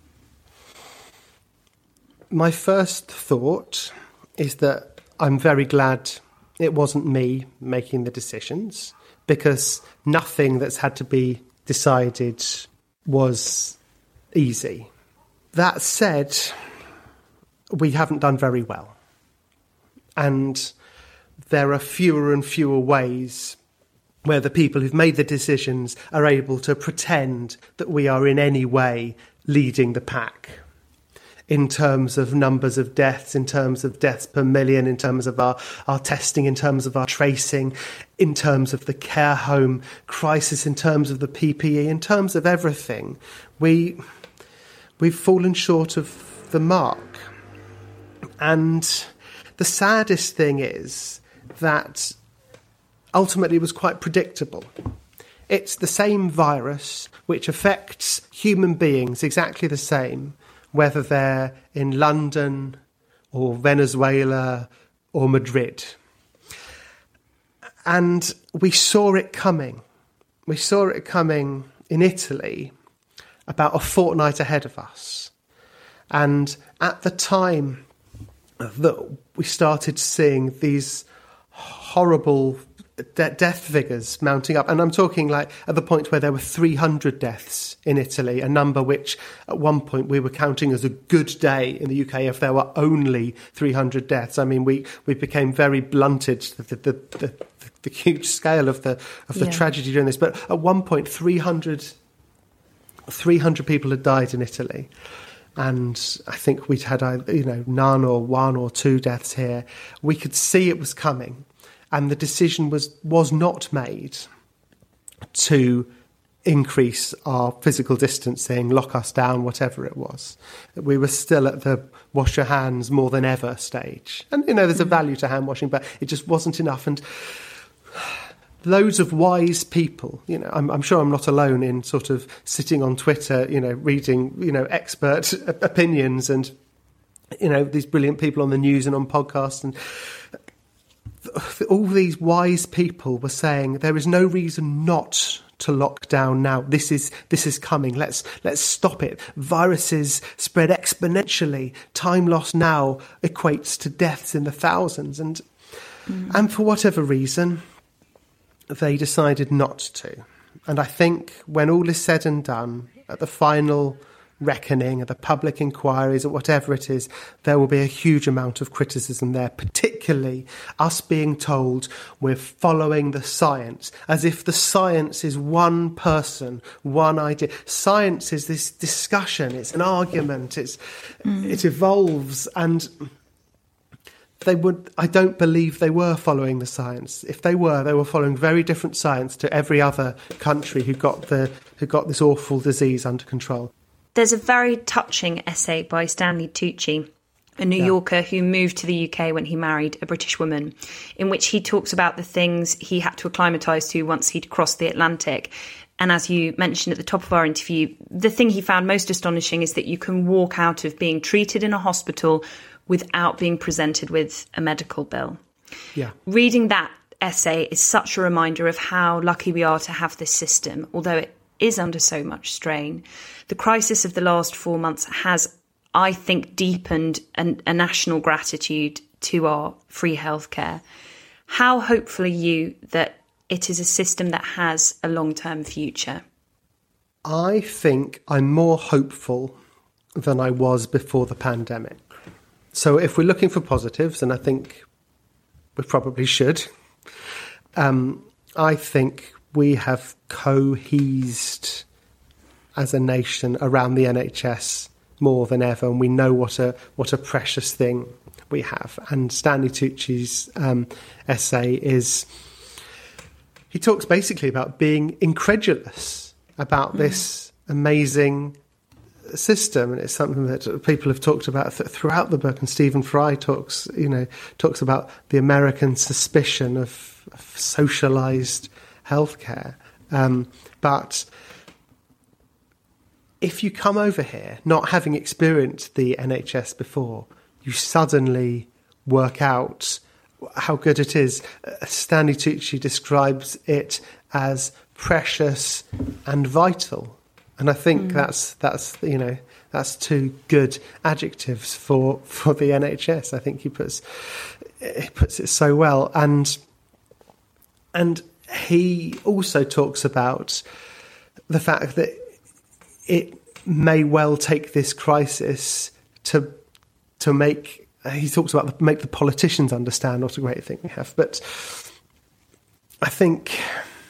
My first thought is that I'm very glad it wasn't me making the decisions, because nothing that's had to be decided was easy. That said, we haven't done very well. And there are fewer and fewer ways where the people who've made the decisions are able to pretend that we are in any way leading the pack in terms of numbers of deaths, in terms of deaths per million, in terms of our, our testing, in terms of our tracing, in terms of the care home crisis, in terms of the P P E, in terms of everything. We, we've fallen short of the mark. And the saddest thing is that ultimately it was quite predictable. It's the same virus which affects human beings exactly the same, whether they're in London or Venezuela or Madrid. And we saw it coming. We saw it coming in Italy about a fortnight ahead of us. And at the time that we started seeing these horrible de- death figures mounting up, and I'm talking like at the point where there were three hundred deaths in Italy, a number which at one point we were counting as a good day in the U K if there were only three hundred deaths. I mean, we, we became very blunted to the, the, the, the huge scale of the of the yeah. tragedy during this. But at one point, three hundred, three hundred people had died in Italy. And I think we'd had, you know, none or one or two deaths here. We could see it was coming. And the decision was was not made to increase our physical distancing, lock us down, whatever it was. We were still at the wash your hands more than ever stage. And, you know, there's a value to hand washing, but it just wasn't enough. And loads of wise people, you know, I'm, I'm sure I'm not alone in sort of sitting on Twitter, you know, reading, you know, expert opinions and, you know, these brilliant people on the news and on podcasts, and all these wise people were saying there is no reason not to lock down now. This is this is coming. Let's let's stop it. Viruses spread exponentially. Time lost now equates to deaths in the thousands, and mm. and for whatever reason, they decided not to. And I think when all is said and done, at the final reckoning, or the public inquiries, or whatever it is, there will be a huge amount of criticism there, particularly us being told we're following the science, as if the science is one person, one idea. Science is this discussion, it's an argument, it's mm. it evolves, and they would, I don't believe they were following the science. If they were, they were following very different science to every other country who got the who got this awful disease under control. There's a very touching essay by Stanley Tucci, a New yeah. Yorker who moved to the U K when he married a British woman, in which he talks about the things he had to acclimatise to once he'd crossed the Atlantic. And as you mentioned at the top of our interview, the thing he found most astonishing is that you can walk out of being treated in a hospital without being presented with a medical bill. Yeah. Reading that essay is such a reminder of how lucky we are to have this system, although it is under so much strain. The crisis of the last four months has, I think, deepened an, a national gratitude to our free healthcare. How hopeful are you that it is a system that has a long-term future? I think I'm more hopeful than I was before the pandemic. So if we're looking for positives, and I think we probably should, um, I think we have cohesed as a nation around the N H S more than ever, and we know what a what a precious thing we have. And Stanley Tucci's um, essay is, he talks basically about being incredulous about mm. this amazing system, and it's something that people have talked about th- throughout the book. And Stephen Fry talks, you know, talks about the American suspicion of, of socialised healthcare. Um, but if you come over here not having experienced the N H S before, you suddenly work out how good it is. Uh, Stanley Tucci describes it as precious and vital. And I think mm. that's that's you know that's two good adjectives for, for the N H S. I think he puts he puts it so well, and and he also talks about the fact that it may well take this crisis to to make. He talks about the, make the politicians understand what a great thing we have, but I think.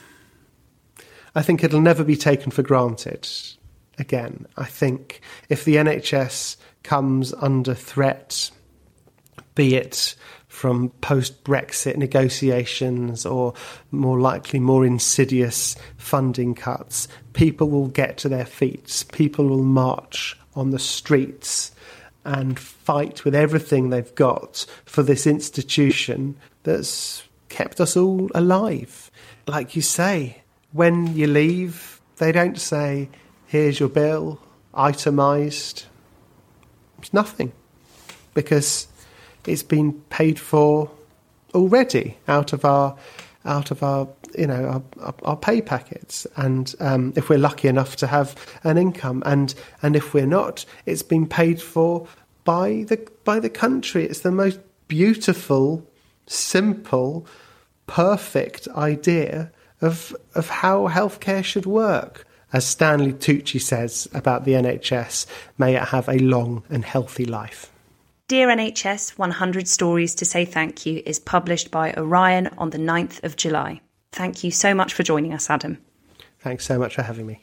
I think it'll never be taken for granted again. I think if the N H S comes under threat, be it from post-Brexit negotiations or more likely more insidious funding cuts, people will get to their feet. People will march on the streets and fight with everything they've got for this institution that's kept us all alive. Like you say, when you leave, they don't say, here's your bill, itemised. It's nothing, because it's been paid for already out of our, out of our, you know, our, our, our pay packets. And um, if we're lucky enough to have an income, and and if we're not, it's been paid for by the by the country. It's the most beautiful, simple, perfect idea of of how healthcare should work. As Stanley Tucci says about the N H S, may it have a long and healthy life. Dear N H S, one hundred Stories to Say Thank You is published by Orion on the ninth of July. Thank you so much for joining us, Adam. Thanks so much for having me.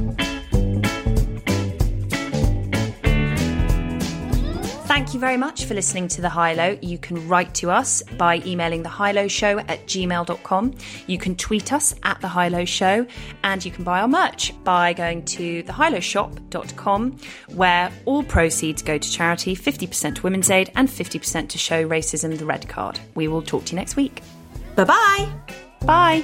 Thank you very much for listening to The High Low. You can write to us by emailing the high low show at gmail dot com. You can tweet us at The High Low Show, and you can buy our merch by going to the high low shop dot com, where all proceeds go to charity, fifty percent to Women's Aid and fifty percent to Show Racism the Red Card. We will talk to you next week. Bye-bye. Bye.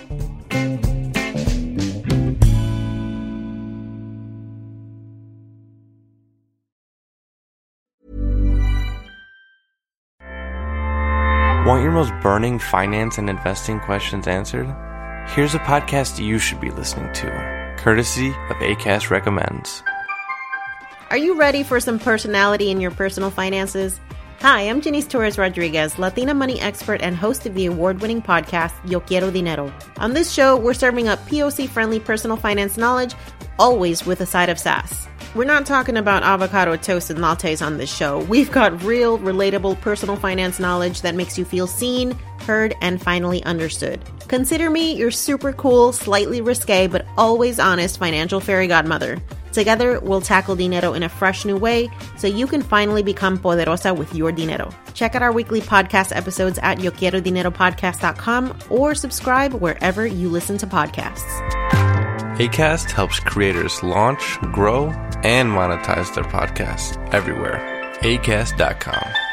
Want your most burning finance and investing questions answered? Here's a podcast you should be listening to, courtesy of Acast Recommends. Are you ready for some personality in your personal finances? Hi, I'm Janice Torres-Rodriguez, Latina money expert and host of the award-winning podcast, Yo Quiero Dinero. On this show, we're serving up P O C-friendly personal finance knowledge, always with a side of sass. We're not talking about avocado toast and lattes on this show. We've got real, relatable personal finance knowledge that makes you feel seen, heard, and finally understood. Consider me your super cool, slightly risque, but always honest financial fairy godmother. Together, we'll tackle dinero in a fresh new way so you can finally become poderosa with your dinero. Check out our weekly podcast episodes at yo quiero dinero podcast dot com or subscribe wherever you listen to podcasts. Acast helps creators launch, grow, and monetize their podcasts everywhere. acast dot com.